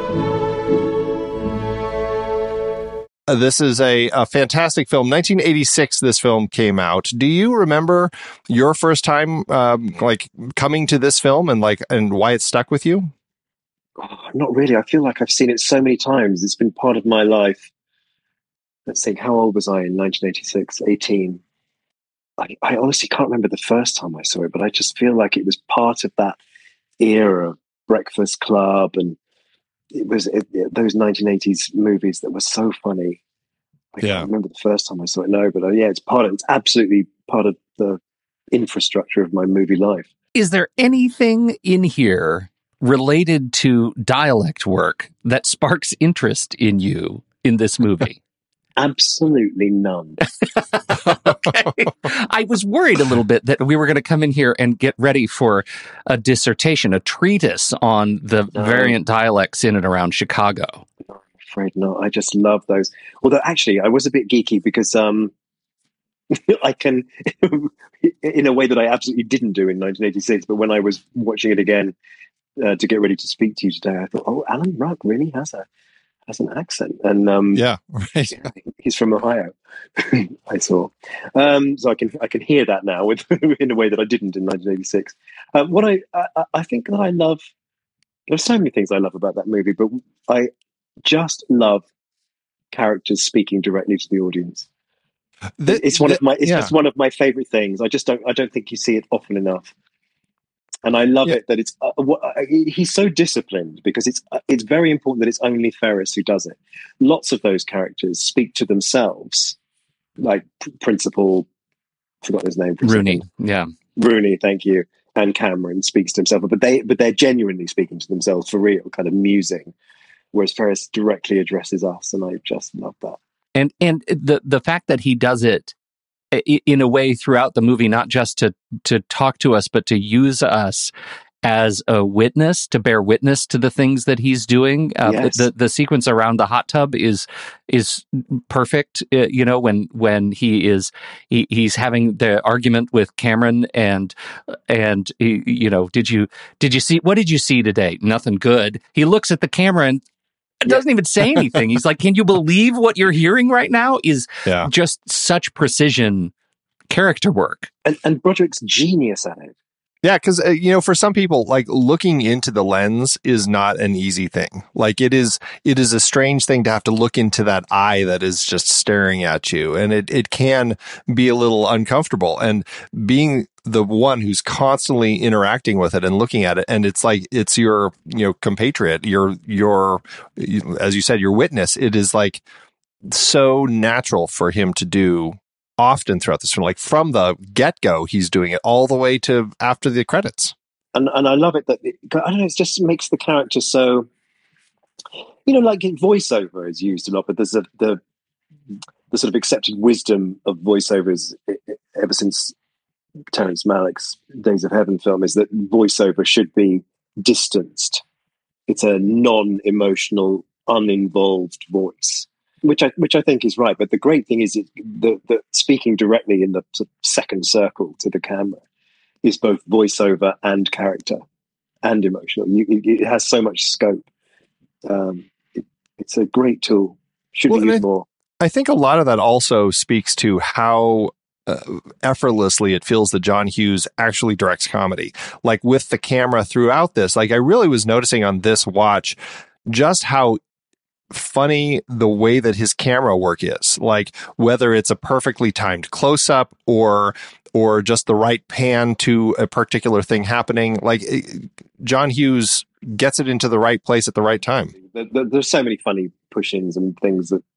Uh, This is a, a fantastic film. nineteen eighty-six, this film came out. Do you remember your first time, um, like coming to this film and like and why it stuck with you?
Oh, not really. I feel like I've seen it so many times. It's been part of my life. Let's think, how old was I in nineteen eighty-six? eighteen. I, I honestly can't remember the first time I saw it, but I just feel like it was part of that era of Breakfast Club, and it was it, it, those nineteen eighties movies that were so funny. I
Yeah.
can't remember the first time I saw it, no, but uh, yeah, it's part of, it's absolutely part of the infrastructure of my movie life.
Is there anything in here related to dialect work that sparks interest in you in this movie?
Absolutely none.
Okay. I was worried a little bit that we were going to come in here and get ready for a dissertation, a treatise on the
No.
variant dialects in and around Chicago.
I'm afraid not. I just love those. Although actually, I was a bit geeky because um, I can, in a way that I absolutely didn't do in nineteen eighty-six, but when I was watching it again uh, to get ready to speak to you today, I thought, oh, Alan Ruck really has a has an accent. And um,
Yeah, right.
he's from Ohio, I saw. Um, so I can I can hear that now with in a way that I didn't in nineteen eighty-six. Um, what I, I I think that I love, there's so many things I love about that movie, but I just love characters speaking directly to the audience.
Th-
It's one
th-
of my it's
yeah.
just one of my favorite things. I just don't I don't think you see it often enough. And I love
Yeah.
it that it's uh, what, uh, he's so disciplined because it's uh, it's very important that it's only Ferris who does it. Lots of those characters speak to themselves, like P- Principal, forgot his name. for a
Rooney,
second.
yeah.
Rooney, thank you, and Cameron speaks to himself, but they but they're genuinely speaking to themselves for real, kind of musing, whereas Ferris directly addresses us, and I just love that.
And and the the fact that he does it i- in a way throughout the movie, not just to to talk to us, but to use us as a witness, to bear witness to the things that he's doing. Uh,
Yes.
the the sequence around the hot tub is is perfect. Uh, you know, when when he is he, he's having the argument with Cameron, and and he, you know, did you did you see what did you see today? Nothing good. He looks at the camera and doesn't even say anything. He's like, "Can you believe what you're hearing right now?" Is
Yeah.
just such precision character work.
And and Broderick's genius at it.
Yeah, because, uh, you know, for some people, like looking into the lens is not an easy thing. Like it is, it is a strange thing to have to look into that eye that is just staring at you. And it, it can be a little uncomfortable. And being the one who's constantly interacting with it and looking at it, and it's like, it's your, you know, compatriot, your, your, as you said, your witness. It is like so natural for him to do often throughout this film, like from the get-go, he's doing it all the way to after the credits.
And and I love it that it, I don't know. It just makes the character so, you know, like voiceover is used a lot, but there's a the the sort of accepted wisdom of voiceovers ever since Terrence Malick's Days of Heaven film is that voiceover should be distanced. It's a non-emotional, uninvolved voice, which I which I think is right. But the great thing is it, the, the speaking directly in the sort of second circle to the camera is both voiceover and character and emotional. You, it, it has so much scope. Um, it, it's a great tool. Should
Well,
be used
and I-
more.
I think a lot of that also speaks to how uh, effortlessly it feels that John Hughes actually directs comedy. Like with the camera throughout this, like I really was noticing on this watch just how funny the way that his camera work is. Like whether it's a perfectly timed close up or or just the right pan to a particular thing happening. Like John Hughes gets it into the right place at the right time.
There's so many funny push-ins and things that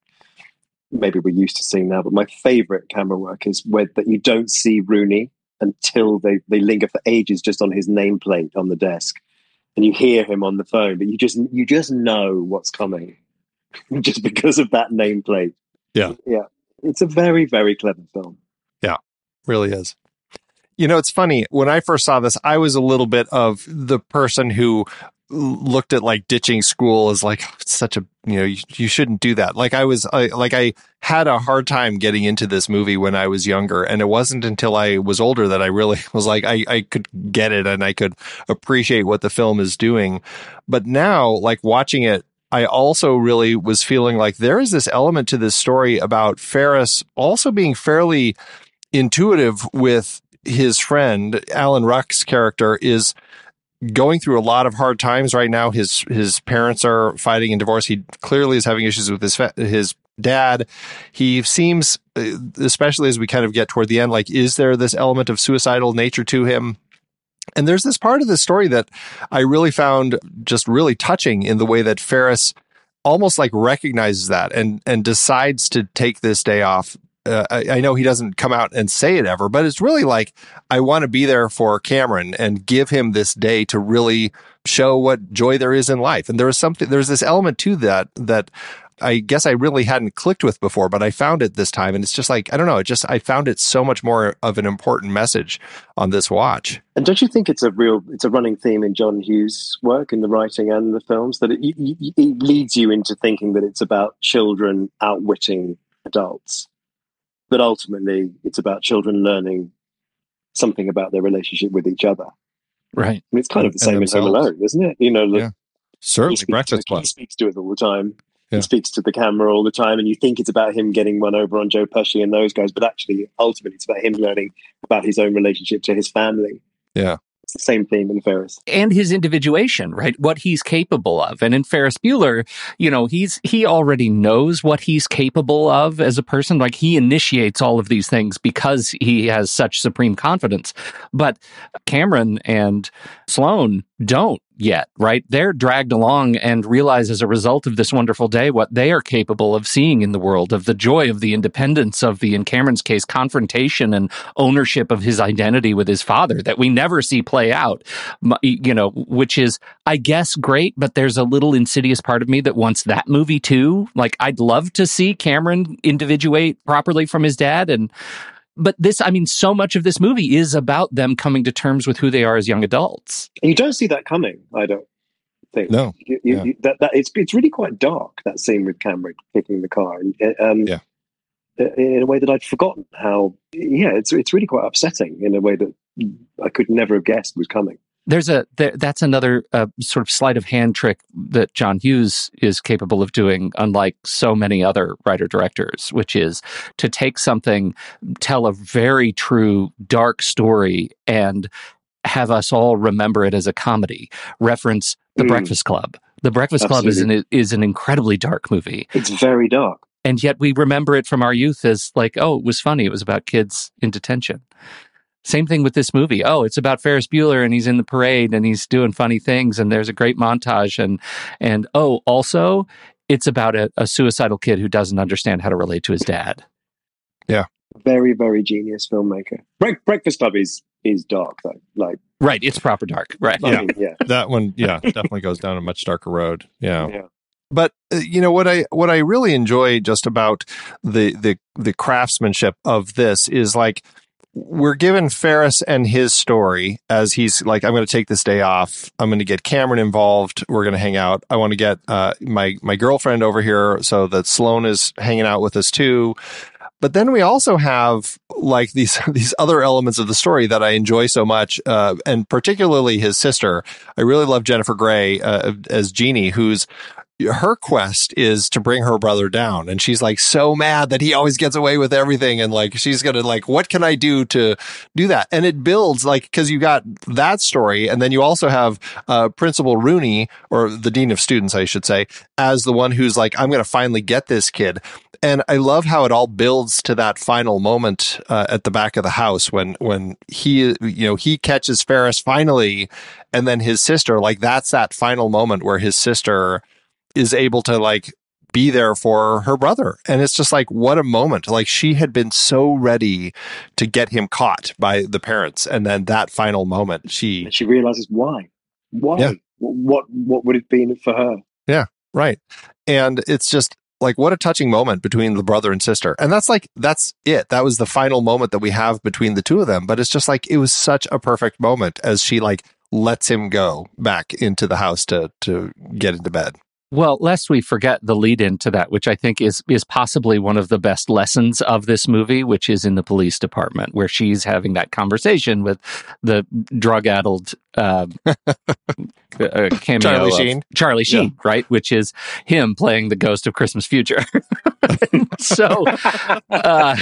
maybe we're used to seeing now, but my favorite camera work is where that you don't see Rooney until they, they linger for ages just on his nameplate on the desk. And you hear him on the phone, but you just you just know what's coming just because of that nameplate.
Yeah.
Yeah. It's a very, very clever film.
Yeah, really is. You know, it's funny. When I first saw this, I was a little bit of the person who looked at like ditching school as like, it's such a, you know, you, you shouldn't do that. Like I was I, like, I had a hard time getting into this movie when I was younger. And it wasn't until I was older that I really was like, I, I could get it and I could appreciate what the film is doing. But now, like watching it, I also really was feeling like there is this element to this story about Ferris also being fairly intuitive with his friend. Alan Ruck's character is going through a lot of hard times right now. His his parents are fighting in divorce. He clearly is having issues with his fa- his dad. He seems, especially as we kind of get toward the end, like, is there this element of suicidal nature to him? And there's this part of the story that I really found just really touching in the way that Ferris almost like recognizes that and and decides to take this day off. Uh, I, I know he doesn't come out and say it ever, but it's really like, I want to be there for Cameron and give him this day to really show what joy there is in life. And there is something, there's this element to that, that I guess I really hadn't clicked with before, but I found it this time. And it's just like, I don't know, it just, I found it so much more of an important message on this watch.
And don't you think it's a real, it's a running theme in John Hughes' work, in the writing and the films, that it, it, it leads you into thinking that it's about children outwitting adults? But ultimately, it's about children learning something about their relationship with each other.
Right.
I mean, it's kind of the same as Home Alone, isn't it? You know,
yeah. Certainly, Breakfast
Club. He speaks to it all the time.
Yeah.
He speaks to the camera all the time, and you think it's about him getting one over on Joe Pesci and those guys, but actually, ultimately, it's about him learning about his own relationship to his family.
Yeah.
It's the same theme in Ferris.
And his individuation, right? What he's capable of. And in Ferris Bueller, you know, he's he already knows what he's capable of as a person. Like, he initiates all of these things because he has such supreme confidence. But Cameron and Sloane don't yet, right? They're dragged along and realize as a result of this wonderful day what they are capable of seeing in the world, of the joy of the independence of the, in Cameron's case, confrontation and ownership of his identity with his father that we never see play out, you know, which is, I guess, great, but there's a little insidious part of me that wants that movie too. Like, I'd love to see Cameron individuate properly from his dad. And But this, I mean, so much of this movie is about them coming to terms with who they are as young adults.
And you don't see that coming, I don't think.
No.
You, you,
yeah.
you, that, that, it's, it's really quite dark, that scene with Cameron kicking the car. Um,
yeah.
In a way that I'd forgotten how, yeah, it's it's really quite upsetting in a way that I could never have guessed was coming.
There's a there, that's another uh, sort of sleight of hand trick that John Hughes is capable of doing, unlike so many other writer directors, which is to take something, tell a very true dark story, and have us all remember it as a comedy. Reference The mm. Breakfast Club. The Breakfast Absolutely. Club is an is an incredibly dark movie.
It's very dark,
and yet we remember it from our youth as like, oh, it was funny. It was about kids in detention. Same thing with this movie. Oh, it's about Ferris Bueller and he's in the parade and he's doing funny things and there's a great montage. And, and oh, also, it's about a, a suicidal kid who doesn't understand how to relate to his dad.
Yeah.
Very, very genius filmmaker. Bre- Breakfast Club is is dark, though. Like,
right. It's proper dark. Right.
Yeah.
I mean, yeah.
That one, yeah, definitely goes down a much darker road. Yeah.
Yeah.
But uh, you know what I what I really enjoy just about the the the craftsmanship of this is like, we're given Ferris and his story as he's like, I'm going to take this day off. I'm going to get Cameron involved. We're going to hang out. I want to get uh, my my girlfriend over here so that Sloane is hanging out with us too. But then we also have like these these other elements of the story that I enjoy so much, uh, and particularly his sister. I really love Jennifer Grey uh, as Jeannie, who's her quest is to bring her brother down, and she's like so mad that he always gets away with everything, and like she's gonna like, what can I do to do that? And it builds like, because you got that story, and then you also have uh Principal Rooney, or the dean of students I should say, as the one who's like, I'm gonna finally get this kid. And I love how it all builds to that final moment uh, at the back of the house when when he you know he catches Ferris finally, and then his sister, like that's that final moment where his sister is able to like be there for her brother. And it's just like, what a moment. Like she had been so ready to get him caught by the parents. And then that final moment, she,
and she realizes why, why,
yeah.
what, what would it be for her?
Yeah. Right. And it's just like, what a touching moment between the brother and sister. And that's like, that's it. That was the final moment that we have between the two of them. But it's just like, it was such a perfect moment as she like lets him go back into the house to, to get into bed.
Well, lest we forget the lead into that, which I think is is possibly one of the best lessons of this movie, which is in the police department, where she's having that conversation with the drug-addled uh, uh, cameo
Charlie
of
Sheen.
Charlie Sheen,
Yeah.
right? Which is him playing the ghost of Christmas Future. So uh,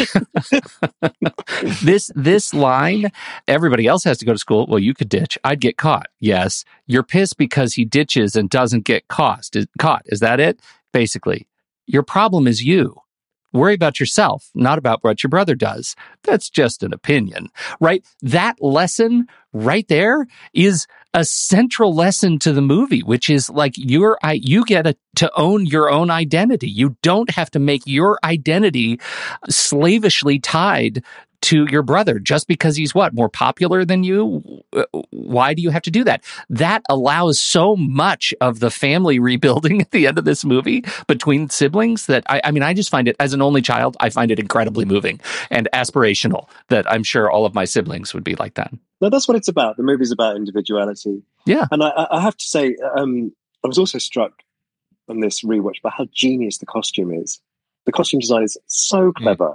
this this line, everybody else has to go to school. Well, you could ditch. I'd get caught. Yes. You're pissed because he ditches and doesn't get caught. Is, caught. Is that it? Basically, your problem is you. Worry about yourself, not about what your brother does. That's just an opinion, right? That lesson right there is a central lesson to the movie, which is like your, you get a, to own your own identity. You don't have to make your identity slavishly tied to your brother just because he's what, more popular than you. Why do you have to do that? That allows so much of the family rebuilding at the end of this movie between siblings that I, I mean, I just find it, as an only child, I find it incredibly moving and aspirational that I'm sure all of my siblings would be like that.
No, that's what it's about. The movie's about individuality.
Yeah.
And I, I have to say, um, I was also struck on this rewatch by how genius the costume is. The costume design is so clever. Mm.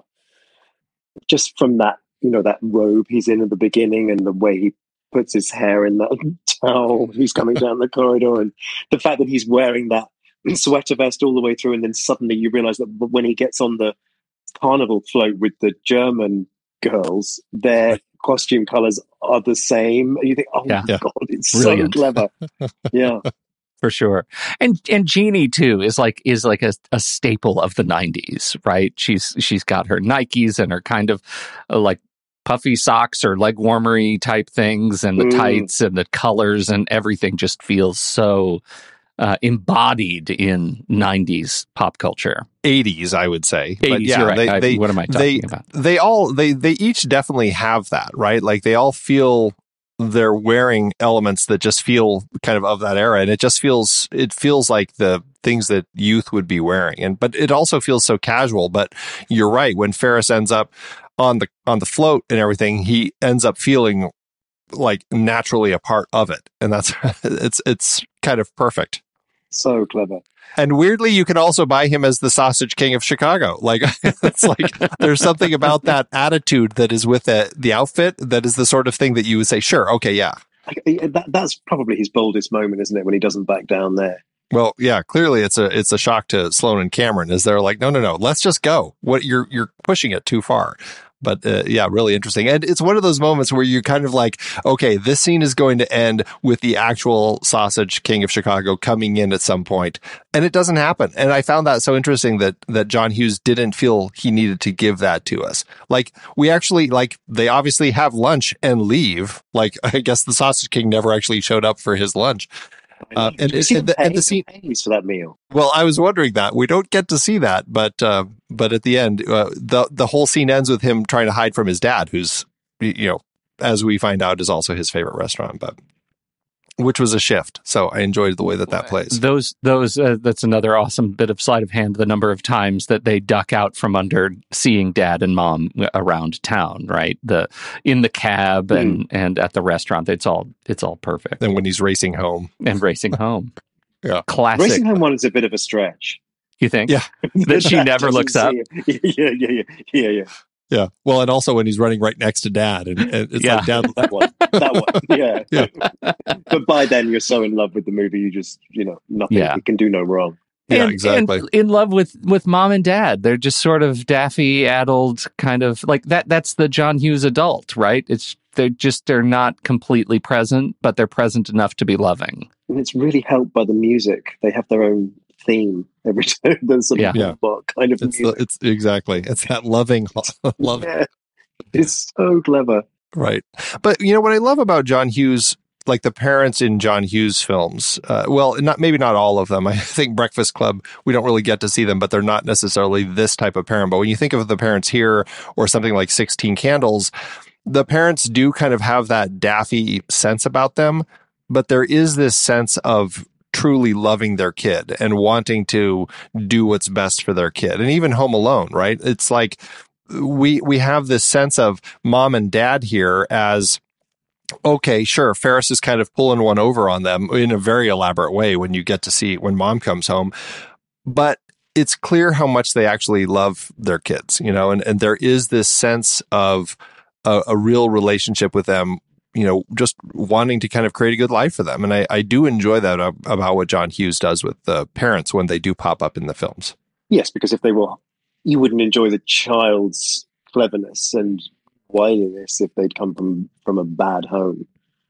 Just from that, you know, that robe he's in at the beginning and the way he puts his hair in that towel, he's coming down the corridor, and the fact that he's wearing that sweater vest all the way through, and then suddenly you realize that when he gets on the carnival float with the German girls, their costume colors are the same. And you think, oh yeah. my God, it's Brilliant. So clever. Yeah.
For sure. And and Jeannie too is like is like a, a staple of the nineties, right? She's she's got her Nikes and her kind of uh, like puffy socks or leg warmery type things, and the mm. tights and the colors and everything just feels so uh, embodied in nineties pop culture.
eighties, I would say.
eighties,
but yeah,
you're right.
they,
I,
they,
what am I talking
they,
about?
They all they they each definitely have that, right? Like they all feel they're wearing elements that just feel kind of of that era, and it just feels it feels like the things that youth would be wearing. And but it also feels so casual. But you're right, when Ferris ends up on the on the float and everything, he ends up feeling like naturally a part of it, and that's it's it's kind of perfect.
So clever.
And weirdly, you can also buy him as the Sausage King of Chicago. Like, it's like there's something about that attitude that is with the, the outfit that is the sort of thing that you would say, sure, okay, yeah.
That, that's probably his boldest moment, isn't it, when he doesn't back down there?
Well, yeah, clearly it's a it's a shock to Sloan and Cameron, as they're like, no, no, no, let's just go. What you're you're pushing it too far. But uh, yeah, really interesting. And it's one of those moments where you're kind of like, okay, this scene is going to end with the actual Sausage King of Chicago coming in at some point. And it doesn't happen. And I found that so interesting that, that John Hughes didn't feel he needed to give that to us. Like, we actually, like, they obviously have lunch and leave. Like, I guess the Sausage King never actually showed up for his lunch. Uh, and, and, and, the, and the scene
for that meal.
Well, I was wondering that we don't get to see that, but uh, but at the end, uh, the the whole scene ends with him trying to hide from his dad, who's, you know, as we find out, is also his favorite restaurant, but which was a shift. So I enjoyed the way that that plays.
Those those uh, that's another awesome bit of sleight of hand. The number of times that they duck out from under seeing dad and mom around town, right? The in the cab mm. and and at the restaurant. It's all it's all perfect.
And when he's racing home
and racing home,
yeah,
classic.
Racing home one is a bit of a stretch.
You think?
Yeah,
that she never looks up.
Yeah, yeah, yeah, yeah, yeah.
Yeah. Well, and also when he's running right next to dad, and, and it's
yeah.
like dad.
that one, that one. Yeah.
yeah.
But by then you're so in love with the movie, you just, you know, nothing,
yeah.
you can do no wrong.
Yeah,
and,
exactly.
And in love with, with mom and dad. They're just sort of daffy, addled, kind of like that. That's the John Hughes adult, right? It's they're just they're not completely present, but they're present enough to be loving.
And it's really helped by the music. They have their own theme every time. There's sort of
Yeah.
yeah. kind of
It's,
music.
the, it's exactly, it's that loving, loving.
Yeah. It's so clever.
Right. But you know what I love about John Hughes, like the parents in John Hughes films, uh, well, not maybe not all of them. I think Breakfast Club, we don't really get to see them, but they're not necessarily this type of parent. But when you think of the parents here or something like sixteen Candles, the parents do kind of have that daffy sense about them, but there is this sense of truly loving their kid and wanting to do what's best for their kid. And even Home Alone, right? It's like we we have this sense of mom and dad here as, okay, sure, Ferris is kind of pulling one over on them in a very elaborate way when you get to see when mom comes home. But it's clear how much they actually love their kids, you know, and, and there is this sense of a, a real relationship with them, you know, just wanting to kind of create a good life for them. And I, I do enjoy that about what John Hughes does with the parents when they do pop up in the films.
Yes, because if they were, you wouldn't enjoy the child's cleverness and wiliness if they'd come from, from a bad home.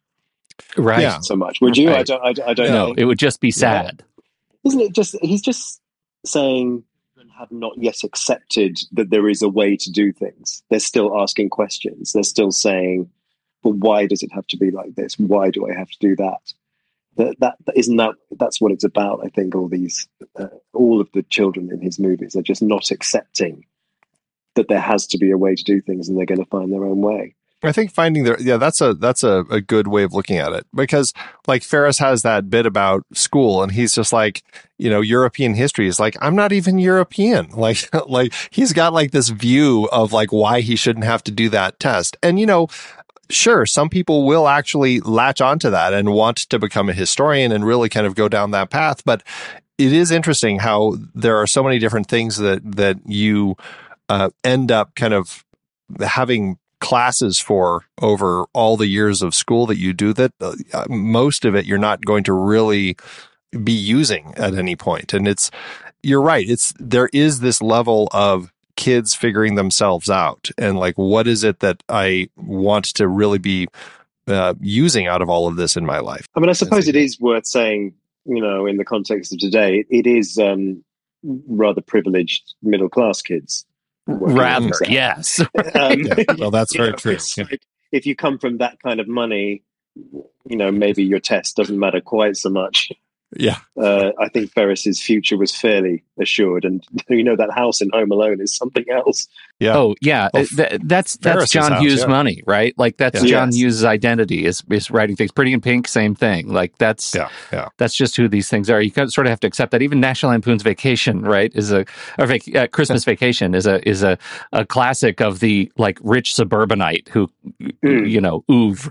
Right.
Yeah.
So much. Would you?
Right.
I don't, I, I don't
no,
know.
it would just be sad.
Yeah. Isn't it just, he's just saying, have not yet accepted that there is a way to do things. They're still asking questions. They're still saying, but why does it have to be like this? Why do I have to do that? That, that, that isn't that, that's what it's about. I think all these, uh, all of the children in his movies are just not accepting that there has to be a way to do things and they're going to find their own way.
I think finding their, yeah, that's a, that's a, a good way of looking at it, because like Ferris has that bit about school and he's just like, you know, European history is like, I'm not even European. Like, like he's got like this view of like why he shouldn't have to do that test. And, you know, sure, some people will actually latch onto that and want to become a historian and really kind of go down that path. But it is interesting how there are so many different things that, that you uh, end up kind of having classes for over all the years of school that you do, that uh, most of it you're not going to really be using at any point. And it's, you're right. It's, there is this level of kids figuring themselves out and like, what is it that I want to really be uh, using out of all of this in my life?
I mean, I suppose it is worth saying, you know, in the context of today, it is um, rather privileged middle class kids.
Rather, yes.
um,
yeah, well, that's very
know,
true. Yeah.
Like, if you come from that kind of money, you know, maybe your test doesn't matter quite so much.
Yeah.
Uh, I think Ferris's future was fairly assured, and you know that house in Home Alone is something else.
Yeah.
Oh, yeah.
Well,
Th- that's that's
Ferris's
John
house,
Hughes
yeah.
money, right? Like that's
Yeah.
John
Yes.
Hughes' identity is is writing things. Pretty in Pink, same thing. Like that's
Yeah. Yeah.
that's just who these things are. You kind of sort of have to accept that. Even National Lampoon's Vacation, right, is a or vac- uh, Christmas Vacation is a is a, a classic of the like rich suburbanite who
Mm.
you know oeuvre.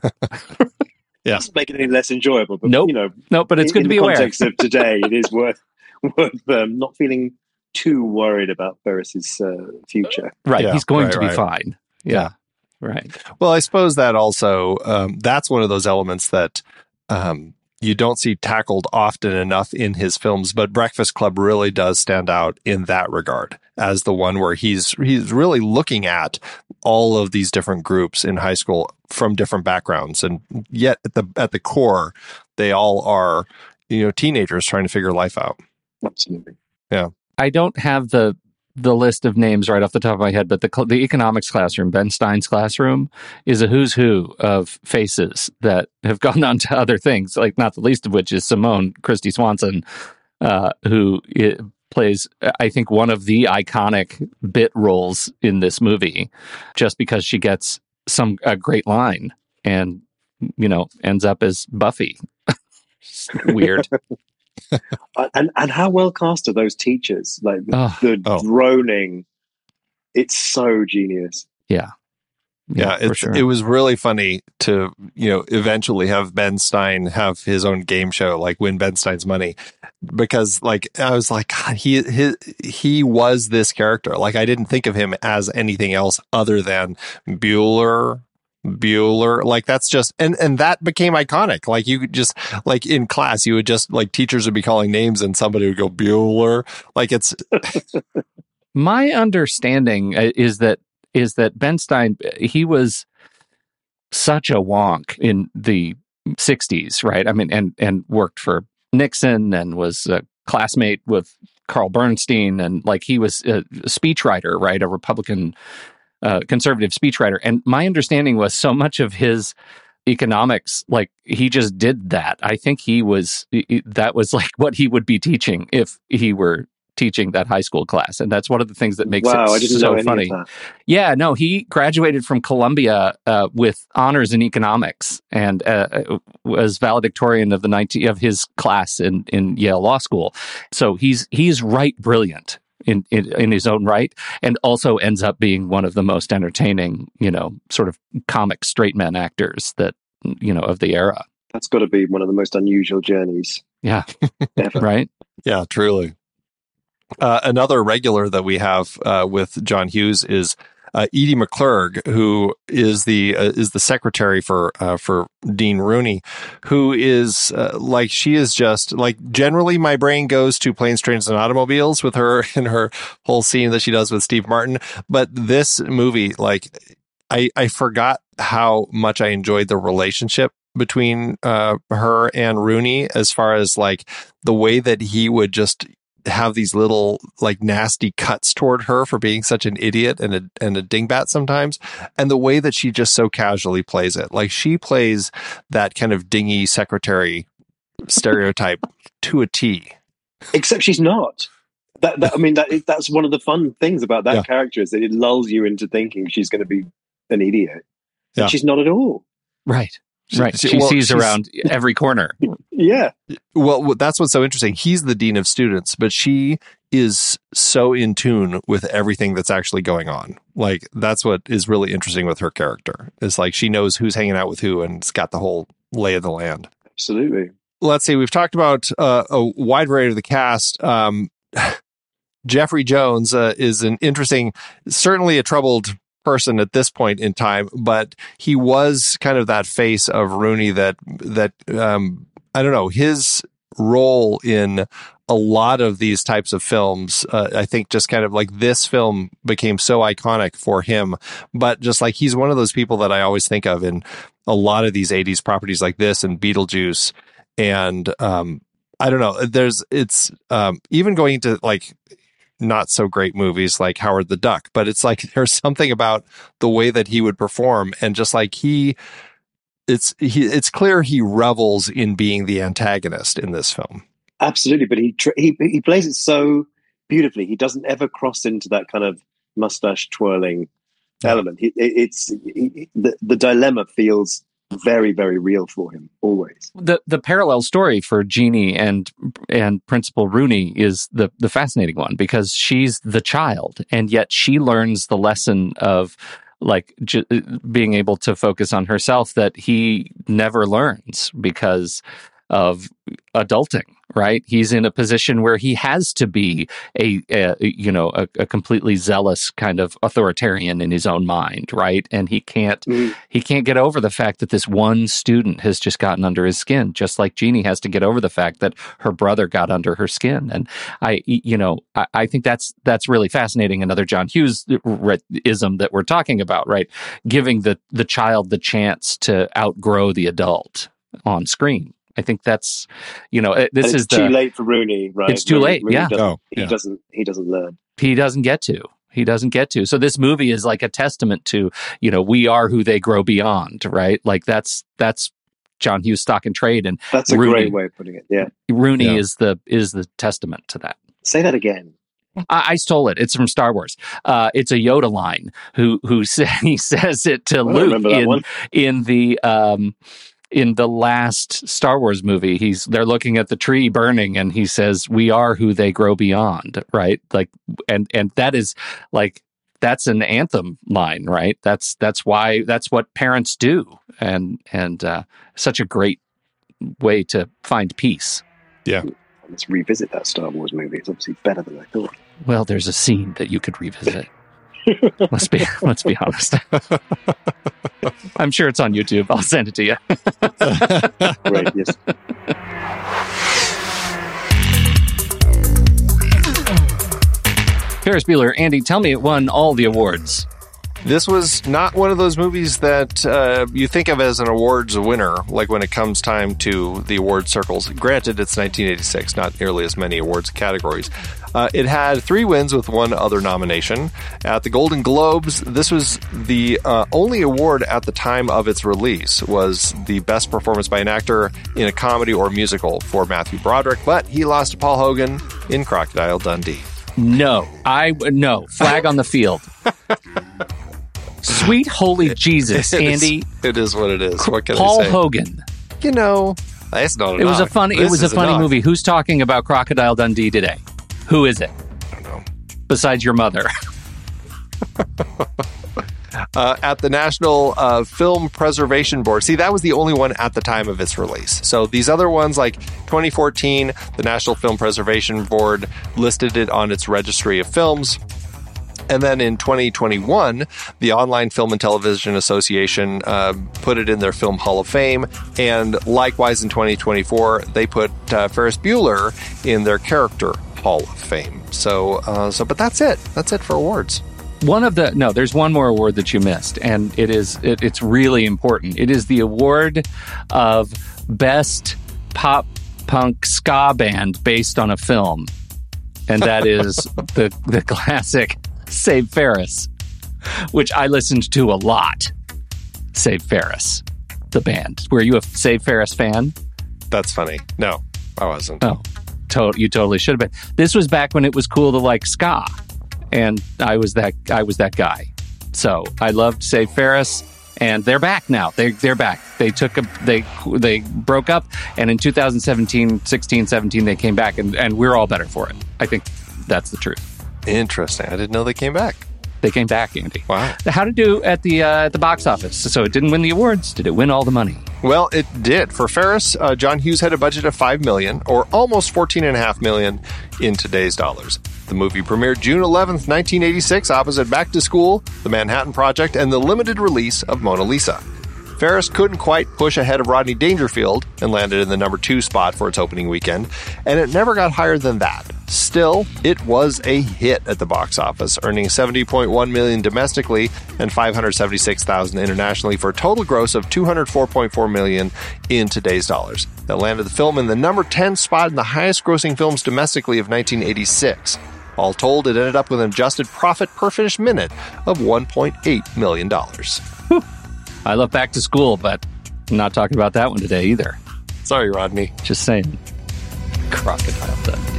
Yeah.
Doesn't make it any less enjoyable, but
Nope.
you know,
No, but it's
in,
good
in
to be
the
aware.
context of today, it is worth worth um, not feeling too worried about Ferris's uh, future.
Right,
Yeah,
he's going
right,
to be
right.
fine. Yeah, right.
Well, I suppose that also, um, that's one of those elements that um, you don't see tackled often enough in his films, but Breakfast Club really does stand out in that regard as the one where he's he's really looking at all of these different groups in high school from different backgrounds, and yet at the at the core, they all are, you know, teenagers trying to figure life out.
Absolutely.
Yeah.
I don't have the the list of names right off the top of my head, but the cl- the economics classroom, Ben Stein's classroom, is a who's who of faces that have gone on to other things, like not the least of which is Simone Christy Swanson, uh, who i- plays, I think, one of the iconic bit roles in this movie, just because she gets some a great line and, you know, ends up as Buffy. Weird.
and and how well cast are those teachers? Like the,
Oh.
the
Oh.
droning, it's so genius.
Yeah.
Yeah,
for
it's,
sure.
it was really funny to, you know, eventually have Ben Stein have his own game show, like Win Ben Stein's Money, because like I was like, God, he he he was this character. Like I didn't think of him as anything else other than Bueller, Bueller. Like that's just, and, and that became iconic. Like you could just, like in class, you would just, like teachers would be calling names and somebody would go Bueller. Like it's.
My understanding is that, is that Ben Stein, he was such a wonk in the sixties, right? I mean, and, and worked for Nixon and was a classmate with Carl Bernstein. And like he was a speechwriter, right? A Republican Uh, conservative speechwriter. And my understanding was so much of his economics, like he just did that. I think he was, that was like what he would be teaching if he were teaching that high school class. And that's one of the things that makes
wow,
it
I didn't
so
know any
funny.
Of that.
Yeah, no, he graduated from Columbia uh, with honors in economics and uh, was valedictorian of the nineteen of his class in, in Yale Law School. So he's he's right brilliant. In, in in his own right, and also ends up being one of the most entertaining, you know, sort of comic straight man actors that, you know, of the era.
That's got to be one of the most unusual journeys.
Yeah,
ever.
Right?
Yeah, truly. Uh, another regular that we have uh, with John Hughes is uh, Edie McClurg, who is the uh, is the secretary for uh, for Dean Rooney, who is uh, like she is just like generally my brain goes to Planes, Trains, and Automobiles with her and her whole scene that she does with Steve Martin. But this movie, like I I forgot how much I enjoyed the relationship between uh, her and Rooney, as far as like the way that he would just have these little like nasty cuts toward her for being such an idiot and a and a dingbat sometimes, and the way that she just so casually plays it. Like she plays that kind of dingy secretary stereotype to a T.
Except she's not. That, that I mean, that that's one of the fun things about that yeah. character is that it lulls you into thinking she's going to be an idiot. Yeah. And she's not at all.
Right. Right. She, she well, sees around every corner.
Yeah.
Well, that's what's so interesting. He's the dean of students, but she is so in tune with everything that's actually going on. Like, that's what is really interesting with her character. It's like she knows who's hanging out with who and it's got the whole lay of the land.
Absolutely.
Let's see. We've talked about uh, a wide variety of the cast. Um, Jeffrey Jones uh, is an interesting, certainly a troubled person at this point in time, but he was kind of that face of Rooney that that um I don't know, his role in a lot of these types of films, uh, I think just kind of like this film became so iconic for him, but just like he's one of those people that I always think of in a lot of these eighties properties like this and Beetlejuice, and um I don't know, there's it's um even going to like not so great movies like Howard the Duck, but it's like there's something about the way that he would perform, and just like he it's he it's clear he revels in being the antagonist in this film.
Absolutely, but he he he plays it so beautifully. He doesn't ever cross into that kind of mustache twirling element. He, it, it's he, the the dilemma feels very, very real for him always.
The the parallel story for Jeannie and and Principal Rooney is the the fascinating one, because she's the child, and yet she learns the lesson of like j- being able to focus on herself that he never learns because of adulting, right? He's in a position where he has to be a, a you know, a, a completely zealous kind of authoritarian in his own mind, right? And he can't, mm. he can't get over the fact that this one student has just gotten under his skin, just like Jeannie has to get over the fact that her brother got under her skin. And I, you know, I, I think that's, that's really fascinating. Another John Hughes-ism that we're talking about, right? Giving the, the child the chance to outgrow the adult on screen. I think that's, you know, this
and
is
it's
the,
too late for Rooney, right?
It's too
Rooney,
late.
Rooney
yeah.
Doesn't,
oh, yeah.
He doesn't, he doesn't learn.
He doesn't get to, he doesn't get to. So this movie is like a testament to, you know, we are who they grow beyond, right? Like that's, that's John Hughes stock and trade. And
that's a
Rooney,
great way of putting it. Yeah.
Rooney
yeah.
is the, is the testament to that.
Say that again.
I, I stole it. It's from Star Wars. Uh, it's a Yoda line who, who say, he says it to
I
Luke in,
one.
in the, um, in the last Star Wars movie. He's, they're looking at the tree burning and he says, we are who they grow beyond. Right. Like, and, and that is like, that's an anthem line, right? That's, that's why, that's what parents do. And, and, uh, such a great way to find peace.
Yeah.
Let's revisit that Star Wars movie. It's obviously better than I thought.
Well, there's a scene that you could revisit. Let's be let's be honest. I'm sure it's on YouTube. I'll send it to you.
Right, yes.
Ferris Bueller, Andy, tell me it won all the awards.
This was not one of those movies that uh, you think of as an awards winner, like when it comes time to the award circles. Granted, it's nineteen eighty-six, not nearly as many awards categories. Uh, it had three wins with one other nomination. At the Golden Globes, this was the uh, only award at the time of its release, was the best performance by an actor in a comedy or musical for Matthew Broderick, but he lost to Paul Hogan in Crocodile Dundee.
No, I no flag on the field. Sweet holy Jesus,
it
Andy!
Is, it is what it is. What can
Paul
I say?
Hogan.
You know, that's not.
It was a funny. It was a funny movie. Who's talking about Crocodile Dundee today? Who is it?
I don't know.
Besides your mother.
Uh, at the National uh, Film Preservation Board. See, that was the only one at the time of its release. So these other ones, like twenty fourteen, the National Film Preservation Board listed it on its registry of films. And then in twenty twenty-one, the Online Film and Television Association uh, put it in their Film Hall of Fame. And likewise in twenty twenty-four, they put uh, Ferris Bueller in their Character Hall of Fame. So, uh, so, but that's it. That's it for awards.
One of the no, there's one more award that you missed, and it is it, it's really important. It is the award of best pop punk ska band based on a film, and that is the the classic Save Ferris, which I listened to a lot. Save Ferris, the band. Were you a Save Ferris fan?
That's funny. No, I wasn't.
Oh, to- you totally should have been. This was back when it was cool to like ska. And I was that I was that guy. So I loved Save Ferris, and they're back now. They they're back. They took a they they broke up, and in two thousand seventeen, sixteen, seventeen they came back, and, and we're all better for it. I think that's the truth.
Interesting. I didn't know they came back.
They came back, Andy.
Wow.
How did it do at the uh, at the box office? So it didn't win the awards. Did it win all the money?
Well, it did. For Ferris, uh, John Hughes had a budget of five million dollars, or almost fourteen point five million dollars in today's dollars. The movie premiered June eleventh, nineteen eighty-six, opposite Back to School, The Manhattan Project, and the limited release of Mona Lisa. Ferris couldn't quite push ahead of Rodney Dangerfield and landed in the number two spot for its opening weekend, and it never got higher than that. Still, it was a hit at the box office, earning seventy point one million dollars domestically and five hundred seventy-six thousand dollars internationally for a total gross of two hundred four point four million dollars in today's dollars. That landed the film in the number ten spot in the highest grossing films domestically of nineteen eighty-six. All told, it ended up with an adjusted profit per finished minute of one point eight million dollars.
Whew. I love Back to School, but I'm not talking about that one today either.
Sorry, Rodney.
Just saying. Crocodile Dundee.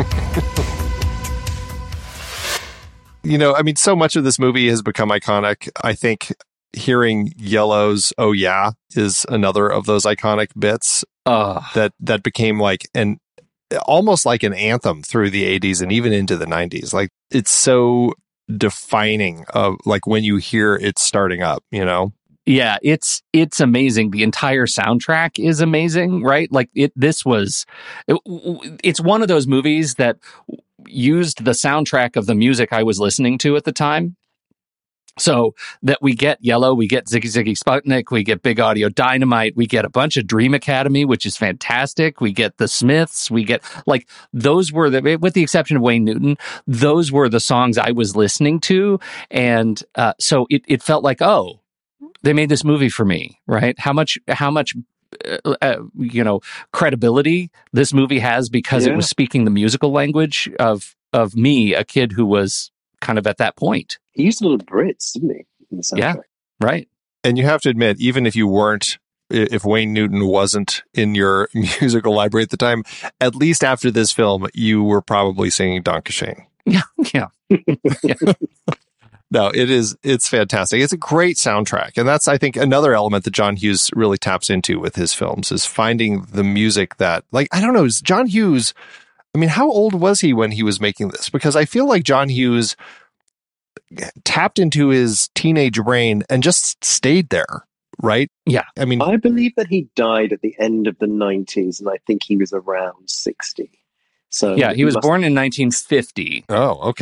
You know, I mean, so much of this movie has become iconic. I think hearing Yellow's "Oh Yeah" is another of those iconic bits
uh.
that that became like an almost like an anthem through the eighties and even into the nineties. Like, it's so defining of like when you hear it starting up, you know?
Yeah, it's it's amazing. The entire soundtrack is amazing, right? Like it this was it, it's one of those movies that used the soundtrack of the music I was listening to at the time. So that we get Yellow, we get Ziggy Ziggy Sputnik, we get Big Audio Dynamite, we get a bunch of Dream Academy, which is fantastic. We get the Smiths, we get like those were the, with the exception of Wayne Newton, those were the songs I was listening to. And uh, so it, it felt like, oh, they made this movie for me, right? How much, how much, uh, uh, you know, credibility this movie has because yeah. it was speaking the musical language of, of me, a kid who was kind of at that point.
He used a lot of Brits, didn't he? In the soundtrack.
Yeah, right.
And you have to admit, even if you weren't, if Wayne Newton wasn't in your musical library at the time, at least after this film, you were probably singing Dankeschön.
Yeah, yeah. yeah.
No, it is, it's fantastic. It's a great soundtrack. And that's, I think, another element that John Hughes really taps into with his films is finding the music that, like, I don't know, is John Hughes, I mean, how old was he when he was making this? Because I feel like John Hughes tapped into his teenage brain and just stayed there, right?
Yeah.
I mean,
I believe that he died at the end of the nineties, and I think he was around sixty. So
yeah, he, he was must... born in nineteen fifty.
Oh, okay.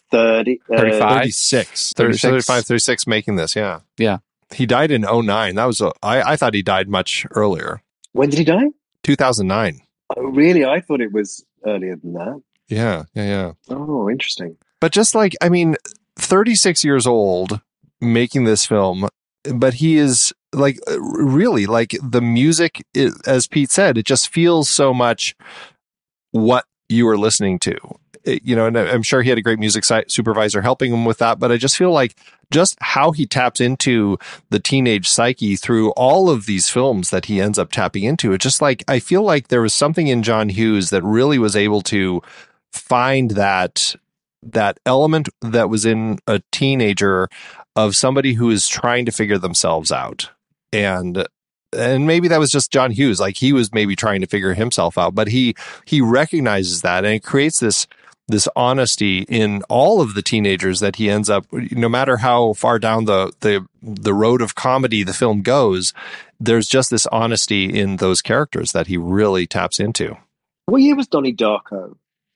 thirty, uh,
thirty-five?
thirty-six. thirty-five, thirty-six making this, yeah.
Yeah.
He died in oh nine. That was a, I, I thought he died much earlier.
When did he die?
two thousand nine.
Oh, really? I thought it was earlier than that.
Yeah, yeah, yeah.
Oh, interesting.
But just like, I mean, thirty-six years old making this film, but he is like, really, like the music, is, as Pete said, it just feels so much what you were listening to. It, you know, and I'm sure he had a great music supervisor helping him with that, but I just feel like just how he taps into the teenage psyche through all of these films that he ends up tapping into. It just like, I feel like there was something in John Hughes that really was able to find that, that element that was in a teenager of somebody who is trying to figure themselves out. And And maybe that was just John Hughes. Like he was maybe trying to figure himself out, but he, he recognizes that, and it creates this, this honesty in all of the teenagers that he ends up, no matter how far down the, the, the road of comedy the film goes, there's just this honesty in those characters that he really taps into.
What year was Donnie Darko?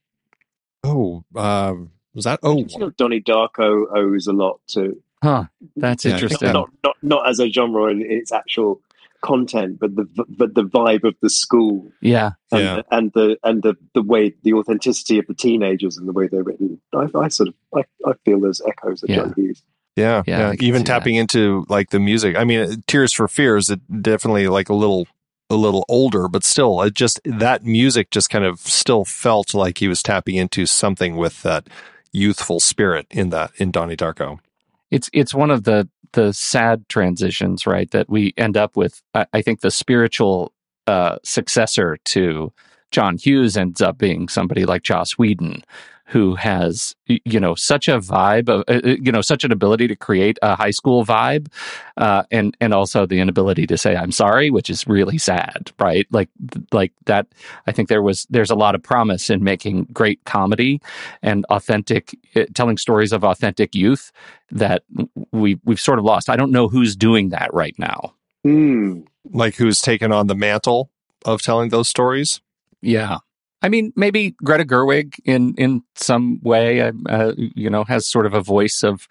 Oh, uh, was that? Oh,
Donnie Darko owes a lot to.
Huh. That's
yeah,
interesting.
Not, not, not as a genre in its actual content, but the but the vibe of the school,
yeah,
and,
yeah.
The, and the and the the way, the authenticity of the teenagers and the way they're written. I, I sort of I, I feel there's echoes of
yeah.
John Hughes.
Yeah,
yeah.
yeah. Even tapping that. into like the music. I mean, Tears for Fears, it definitely like a little a little older, but still, it just that music just kind of still felt like he was tapping into something with that youthful spirit in that in Donnie Darko.
It's it's one of the the sad transitions, right? That we end up with. I, I think the spiritual uh, successor to John Hughes ends up being somebody like Joss Whedon, who has, you know, such a vibe, of, uh, you know, such an ability to create a high school vibe, uh, and and also the inability to say I'm sorry, which is really sad, right? Like like that. I think there was there's a lot of promise in making great comedy and authentic, uh, telling stories of authentic youth that we we've sort of lost. I don't know who's doing that right now.
Mm.
Like who's taken on the mantle of telling those stories?
Yeah. I mean, maybe Greta Gerwig in, in some way, uh, you know, has sort of a voice of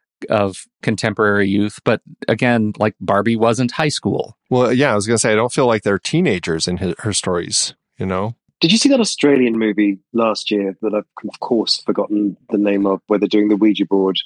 of contemporary youth. But again, like Barbie wasn't high school.
Well, yeah, I was going to say, I don't feel like they're teenagers in his, her stories, you know?
Did you see that Australian movie last year that I've, of course, forgotten the name of, where they're doing the Ouija board?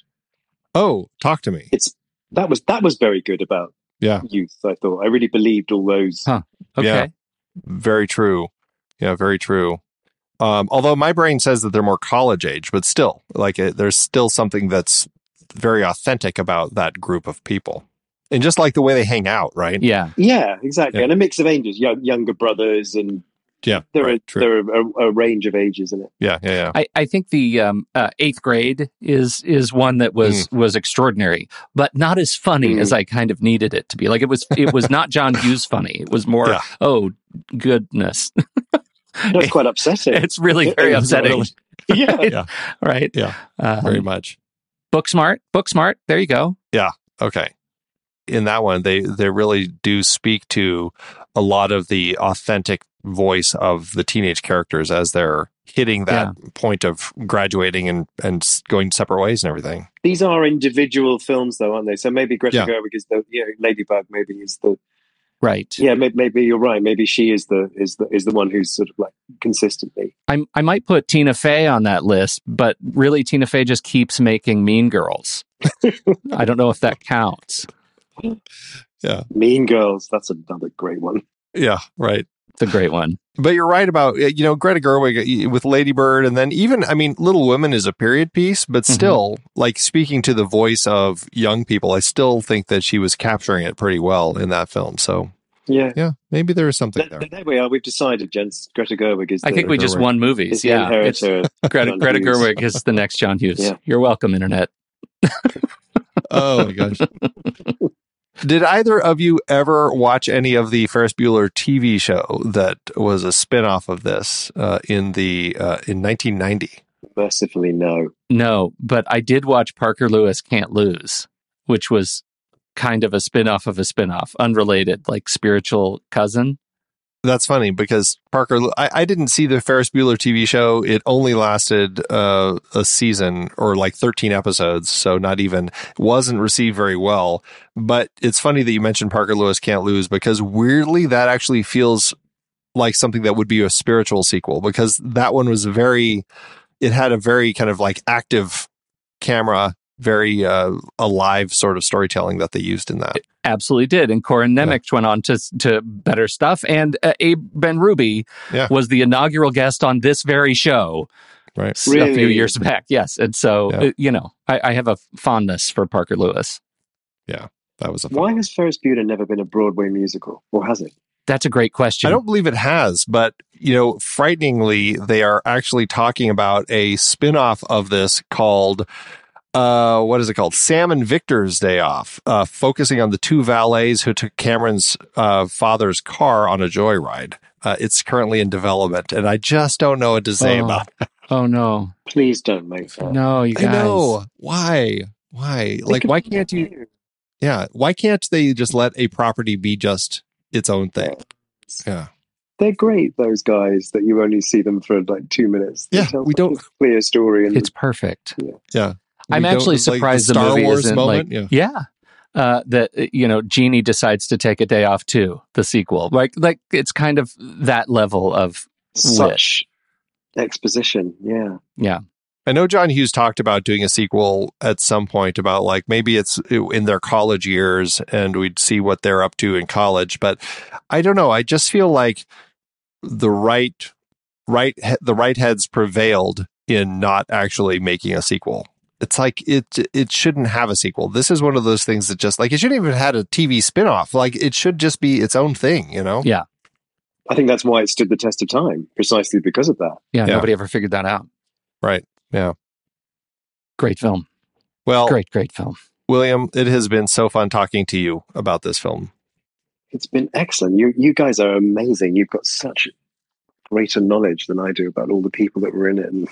Oh, talk to me.
It's that was that was very good about
yeah.
youth, I thought. I really believed all those.
Huh. Okay.
Yeah, very true. Yeah, very true. Um, although my brain says that they're more college age, but still, like it, there's still something that's very authentic about that group of people, and just like the way they hang out, right?
Yeah,
yeah, exactly.
Yeah.
And a mix of ages, young, younger brothers, and
yeah,
there
right,
are
true.
there are a, a range of ages in it.
Yeah, yeah, yeah.
I, I think the um, uh, eighth grade is is one that was mm. was extraordinary, but not as funny mm. as I kind of needed it to be. Like it was it was not John Hughes funny. It was more yeah. oh goodness.
That's quite upsetting.
It's really very upsetting.
yeah.
right?
yeah.
Right.
Yeah.
Um,
very much.
Book smart. Book smart. There you go.
Yeah. Okay. In that one, they, they really do speak to a lot of the authentic voice of the teenage characters as they're hitting that yeah. point of graduating and, and going separate ways and everything.
These are individual films, though, aren't they? So maybe Greta
yeah.
Gerwig is the, you know, Ladybug maybe is the,
right.
Yeah, maybe, maybe you're right. Maybe she is the is the is the one who's sort of like consistently.
I I might put Tina Fey on that list, but really Tina Fey just keeps making Mean Girls. I don't know if that counts.
Yeah,
Mean Girls. That's another great one.
Yeah, right.
It's a great one.
But you're right about, you know, Greta Gerwig with Lady Bird, and then even, I mean, Little Women is a period piece, but still, mm-hmm. like speaking to the voice of young people, I still think that she was capturing it pretty well in that film. So
yeah,
yeah, maybe there is something
there.
There,
there we are. We've decided, gents. Greta Gerwig is. The,
I think we just won movies. Yeah, it's, Greta, Greta Gerwig is the next John Hughes. Yeah. You're welcome, Internet.
Oh my gosh. Did either of you ever watch any of the Ferris Bueller T V show that was a spin-off of this uh, in the uh, in nineteen ninety?
Mercifully, no.
No, but I did watch Parker Lewis Can't Lose, which was kind of a spin-off of a spin-off, unrelated, like spiritual cousin.
That's funny because Parker, I, I didn't see the Ferris Bueller T V show. It only lasted uh, a season or like thirteen episodes. So not even, wasn't received very well. But it's funny that you mentioned Parker Lewis Can't Lose, because weirdly that actually feels like something that would be a spiritual sequel, because that one was very, it had a very kind of like active camera, very uh, alive sort of storytelling that they used in that.
It absolutely did. And Corin Nemec yeah. went on to to better stuff. And uh, Abe Ben-Ruby
yeah.
was the inaugural guest on this very show
right.
really?
a few years back. Yes. And so,
yeah.
uh, you know, I, I have a fondness for Parker Lewis.
Yeah, that was a fun
Why
one.
has Ferris Bueller never been a Broadway musical? Or has it?
That's a great question.
I don't believe it has, but, you know, frighteningly, they are actually talking about a spin-off of this called... Uh, what is it called? Sam and Victor's Day Off, uh, focusing on the two valets who took Cameron's uh, father's car on a joyride. Uh, it's currently in development, and I just don't know what to say
oh.
about it.
Oh, no.
Please don't make that.
No, you guys.
I know. Why? Why?
They
like,
could
why can't you...
do.
Yeah, why can't they just let a property be just its own thing? Yeah.
They're great, those guys, that you only see them for like two minutes. They
Yeah,
tell
we don't...
a clear story. And
It's perfect.
Yeah.
Yeah.
I'm
We
actually
don't- like,
surprised
the
the,
Star
movie
Wars
isn't
moment.
like,
yeah.
yeah, uh, that, you know, Jeannie decides to take a day off too, the sequel. Like, like it's kind of that level of
Such exposition. Yeah.
Yeah.
I know John Hughes talked about doing a sequel at some point about like maybe it's in their college years and we'd see what they're up to in college. But I don't know. I just feel like the right, right, the right heads prevailed in not actually making a sequel. It's like it it shouldn't have a sequel. This is one of those things that just like it shouldn't even have had a T V spinoff. Like it should just be its own thing, you know?
Yeah.
I think that's why it stood the test of time, precisely because of that.
Yeah.
Yeah.
Nobody ever figured that out.
Right. Yeah.
Great film.
Well,
Great, great film.
William, it has been so fun talking to you about this film.
It's been excellent. You you guys are amazing. You've got such greater knowledge than I do about all the people that were in it. And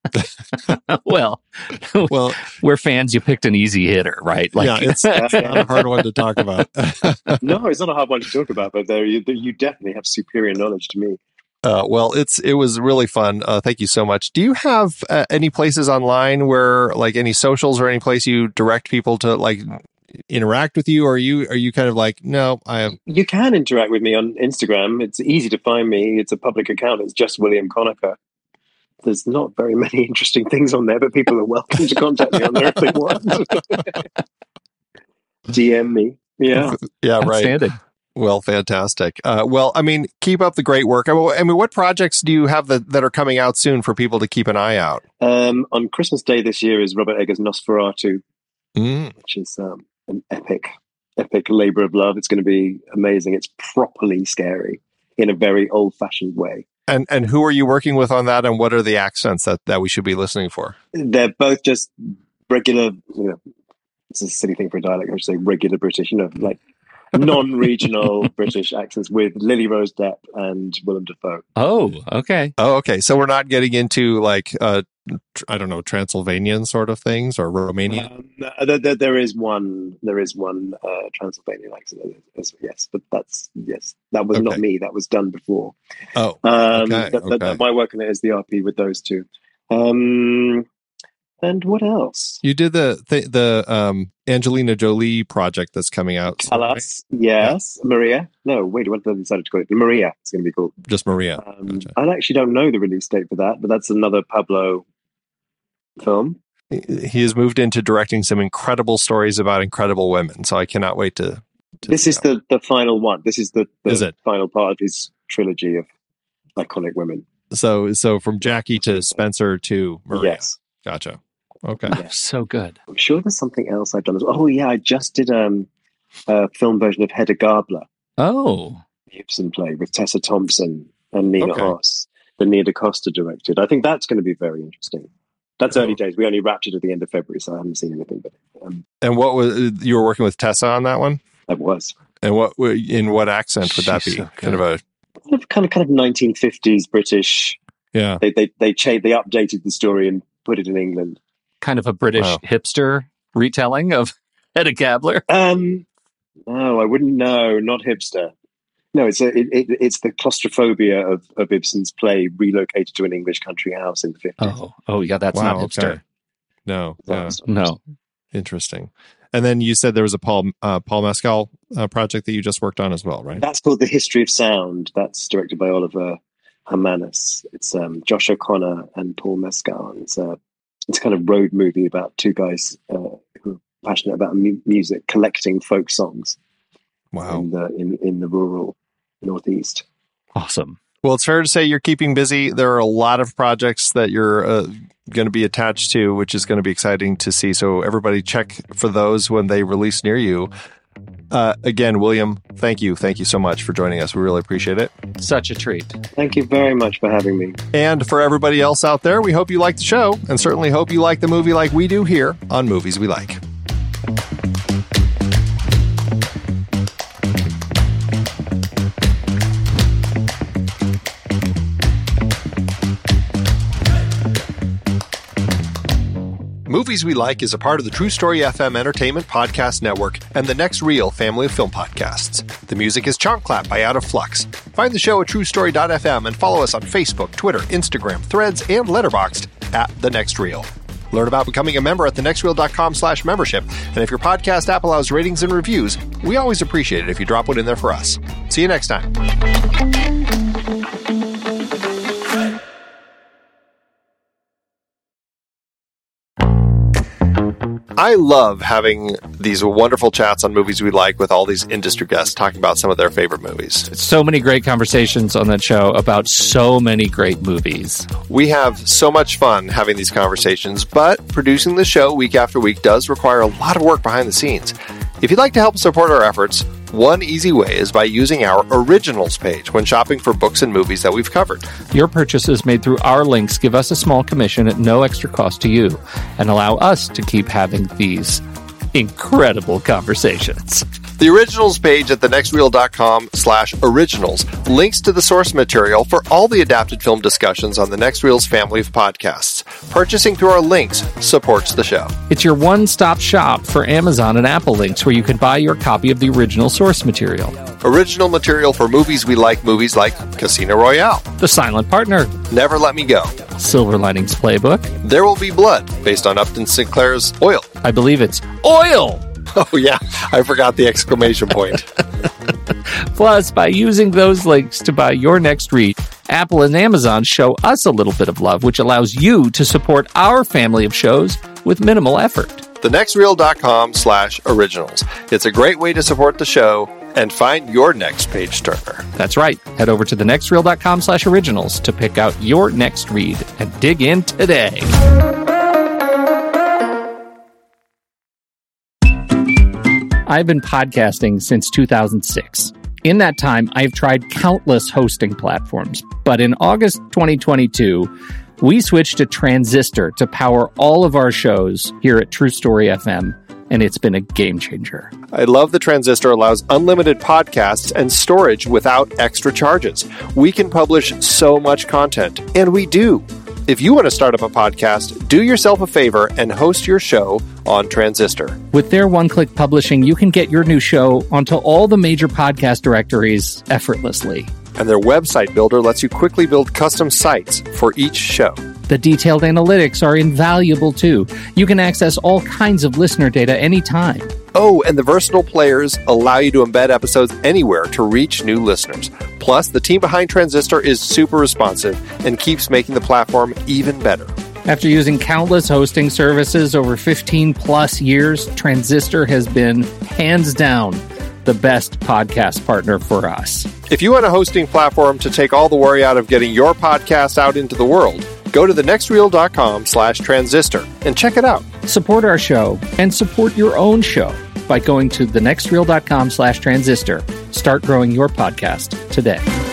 well,
Well,
we're fans. You picked an easy hitter, right? Like,
yeah, it's, it's not a hard one to talk about.
no, it's not a hard one to talk about, but there you, you definitely have superior knowledge to me.
Uh, well, it's it was really fun. Uh, thank you so much. Do you have uh, any places online where, like, any socials or any place you direct people to like interact with you? Or are you are you kind of like, no, I am.
You can interact with me on Instagram. It's easy to find me. It's a public account. It's just William Conacher. There's not very many interesting things on there, but people are welcome to contact me on there if they want. D M me. Yeah.
Yeah, right.
outstanding.
Well, fantastic. Uh, well, I mean, keep up the great work. I mean, what projects do you have that, that are coming out soon for people to keep an eye out?
Um, on Christmas Day this year is Robert Eggers' Nosferatu,
Mm.
which is um, an epic, epic labor of love. It's going to be amazing. It's properly scary in a very old-fashioned way.
And and who are you working with on that? And what are the accents that, that we should be listening for?
They're both just regular, you know, it's a silly thing for a dialect. I should say regular British, you know, like non-regional British accents with Lily Rose Depp and Willem Dafoe.
Oh, okay.
Oh, okay. So we're not getting into like, uh, tr- I don't know, Transylvanian sort of things or Romanian?
Um, there, there, there is one, there is one uh, Transylvanian accent, yes, but that's, yes, that was
Okay.
not me. That was done before.
Oh,
Um,
okay,
that, that,
okay.
my work on it is the R P with those two. Um, and what else?
You did the the, the um, Angelina Jolie project that's coming out. soon, right?
Callas, yes. Maria. No, wait, what did I decide to call it? Maria. It's going to be called.
Just Maria.
Um,
Gotcha.
I actually don't know the release date for that, but that's another Pablo film.
He has moved into directing some incredible stories about incredible women, so I cannot wait to. to
This
see
is
that.
the, the final one. This is the, the
Is it?
final part of his trilogy of iconic women.
So so from Jackie to Spencer to Maria.
Yes.
Gotcha. Okay.
Oh, so good.
I'm sure there's something else I've done as well. Oh, yeah, I just did um, a film version of Hedda Gabler,
Oh,
Gibson play with Tessa Thompson and Nina
Okay.
Hoss, the Nia DaCosta directed. I think that's going to be very interesting. That's
Cool.
early days. We only wrapped it at the end of February, so I haven't seen anything. But um,
And what was you were working with Tessa on that one?
that was
And what in what accent would that be?
She's so
kind of a
kind of kind of, kind of nineteen fifties British.
yeah.
They they they changed, they updated the story and put it in England.
kind of a British
Wow.
hipster retelling of Hedda Gabler.
Um, no, I wouldn't know. Not hipster. No, it's a, it, it, it's the claustrophobia of, of Ibsen's play relocated to an English country house in the fifties.
Oh, oh yeah, that's
Wow,
not hipster.
okay. No, yeah.
No.
Interesting. And then you said there was a Paul uh, Paul Mescal uh, project that you just worked on as well, right?
That's called The History of Sound. That's directed by Oliver Hermanus. It's um, Josh O'Connor and Paul Mescal. It's a it's a kind of road movie about two guys uh, who are passionate about mu- music, collecting folk songs.
Wow.
In the, in, in the rural Northeast.
Awesome.
Well, it's fair to say you're keeping busy. There are a lot of projects that you're uh, going to be attached to, which is going to be exciting to see. So everybody check for those when they release near you. Uh, again, William, thank you. Thank you so much for joining us. We really appreciate it.
Such a treat.
Thank you very much for having me.
And for everybody else out there, we hope you like the show and certainly hope you like the movie like we do here on Movies We Like. Movies We Like is a part of the True Story F M Entertainment Podcast Network and the Next Reel family of film podcasts. The music is Chonk Clap by Out of Flux. Find the show at true story dot f m and follow us on Facebook, Twitter, Instagram, Threads, and Letterboxd at The Next Reel. Learn about becoming a member at the next reel dot com slash membership. And if your podcast app allows ratings and reviews, we always appreciate it if you drop one in there for us. See you next time. I love having these wonderful chats on Movies We Like with all these industry guests talking about some of their favorite movies.
So many great conversations on that show about so many great movies.
We have so much fun having these conversations, but producing the show week after week does require a lot of work behind the scenes. If you'd like to help support our efforts, one easy way is by using our Originals page when shopping for books and movies that we've covered.
Your purchases made through our links give us a small commission at no extra cost to you and allow us to keep having these incredible conversations.
The Originals page at the next reel dot com slash originals links to the source material for all the adapted film discussions on the Next Reel's family of podcasts. Purchasing through our links supports the show.
It's your one-stop shop for Amazon and Apple links where you can buy your copy of the original source material.
Original material for movies we like, movies like Casino Royale,
The Silent Partner,
Never Let Me Go,
Silver Linings Playbook,
There Will Be Blood, based on Upton Sinclair's Oil.
I believe it's Oil!
Oh, yeah. I forgot the exclamation point.
Plus, by using those links to buy your next read, Apple and Amazon show us a little bit of love, which allows you to support our family of shows with minimal effort.
the next reel dot com slash originals. It's a great way to support the show and find your next page turner.
That's right. Head over to the next reel dot com slash originals to pick out your next read and dig in today. I've been podcasting since two thousand six. In that time, I've tried countless hosting platforms, but in August twenty twenty-two, we switched to Transistor to power all of our shows here at True Story F M, and it's been a game changer.
I love the Transistor allows unlimited podcasts and storage without extra charges. We can publish so much content, and we do. If you want to start up a podcast, do yourself a favor and host your show on Transistor.
With their one-click publishing, you can get your new show onto all the major podcast directories effortlessly.
And their website builder lets you quickly build custom sites for each show.
The detailed analytics are invaluable too. You can access all kinds of listener data anytime.
Oh, and the versatile players allow you to embed episodes anywhere to reach new listeners. Plus, the team behind Transistor is super responsive and keeps making the platform even better.
After using countless hosting services over fifteen plus years, Transistor has been, hands down, the best podcast partner for us.
If you want a hosting platform to take all the worry out of getting your podcast out into the world, go to the next reel dot com slash transistor and check it out.
Support our show and support your own show by going to the next reel dot com slash transistor. Start growing your podcast today.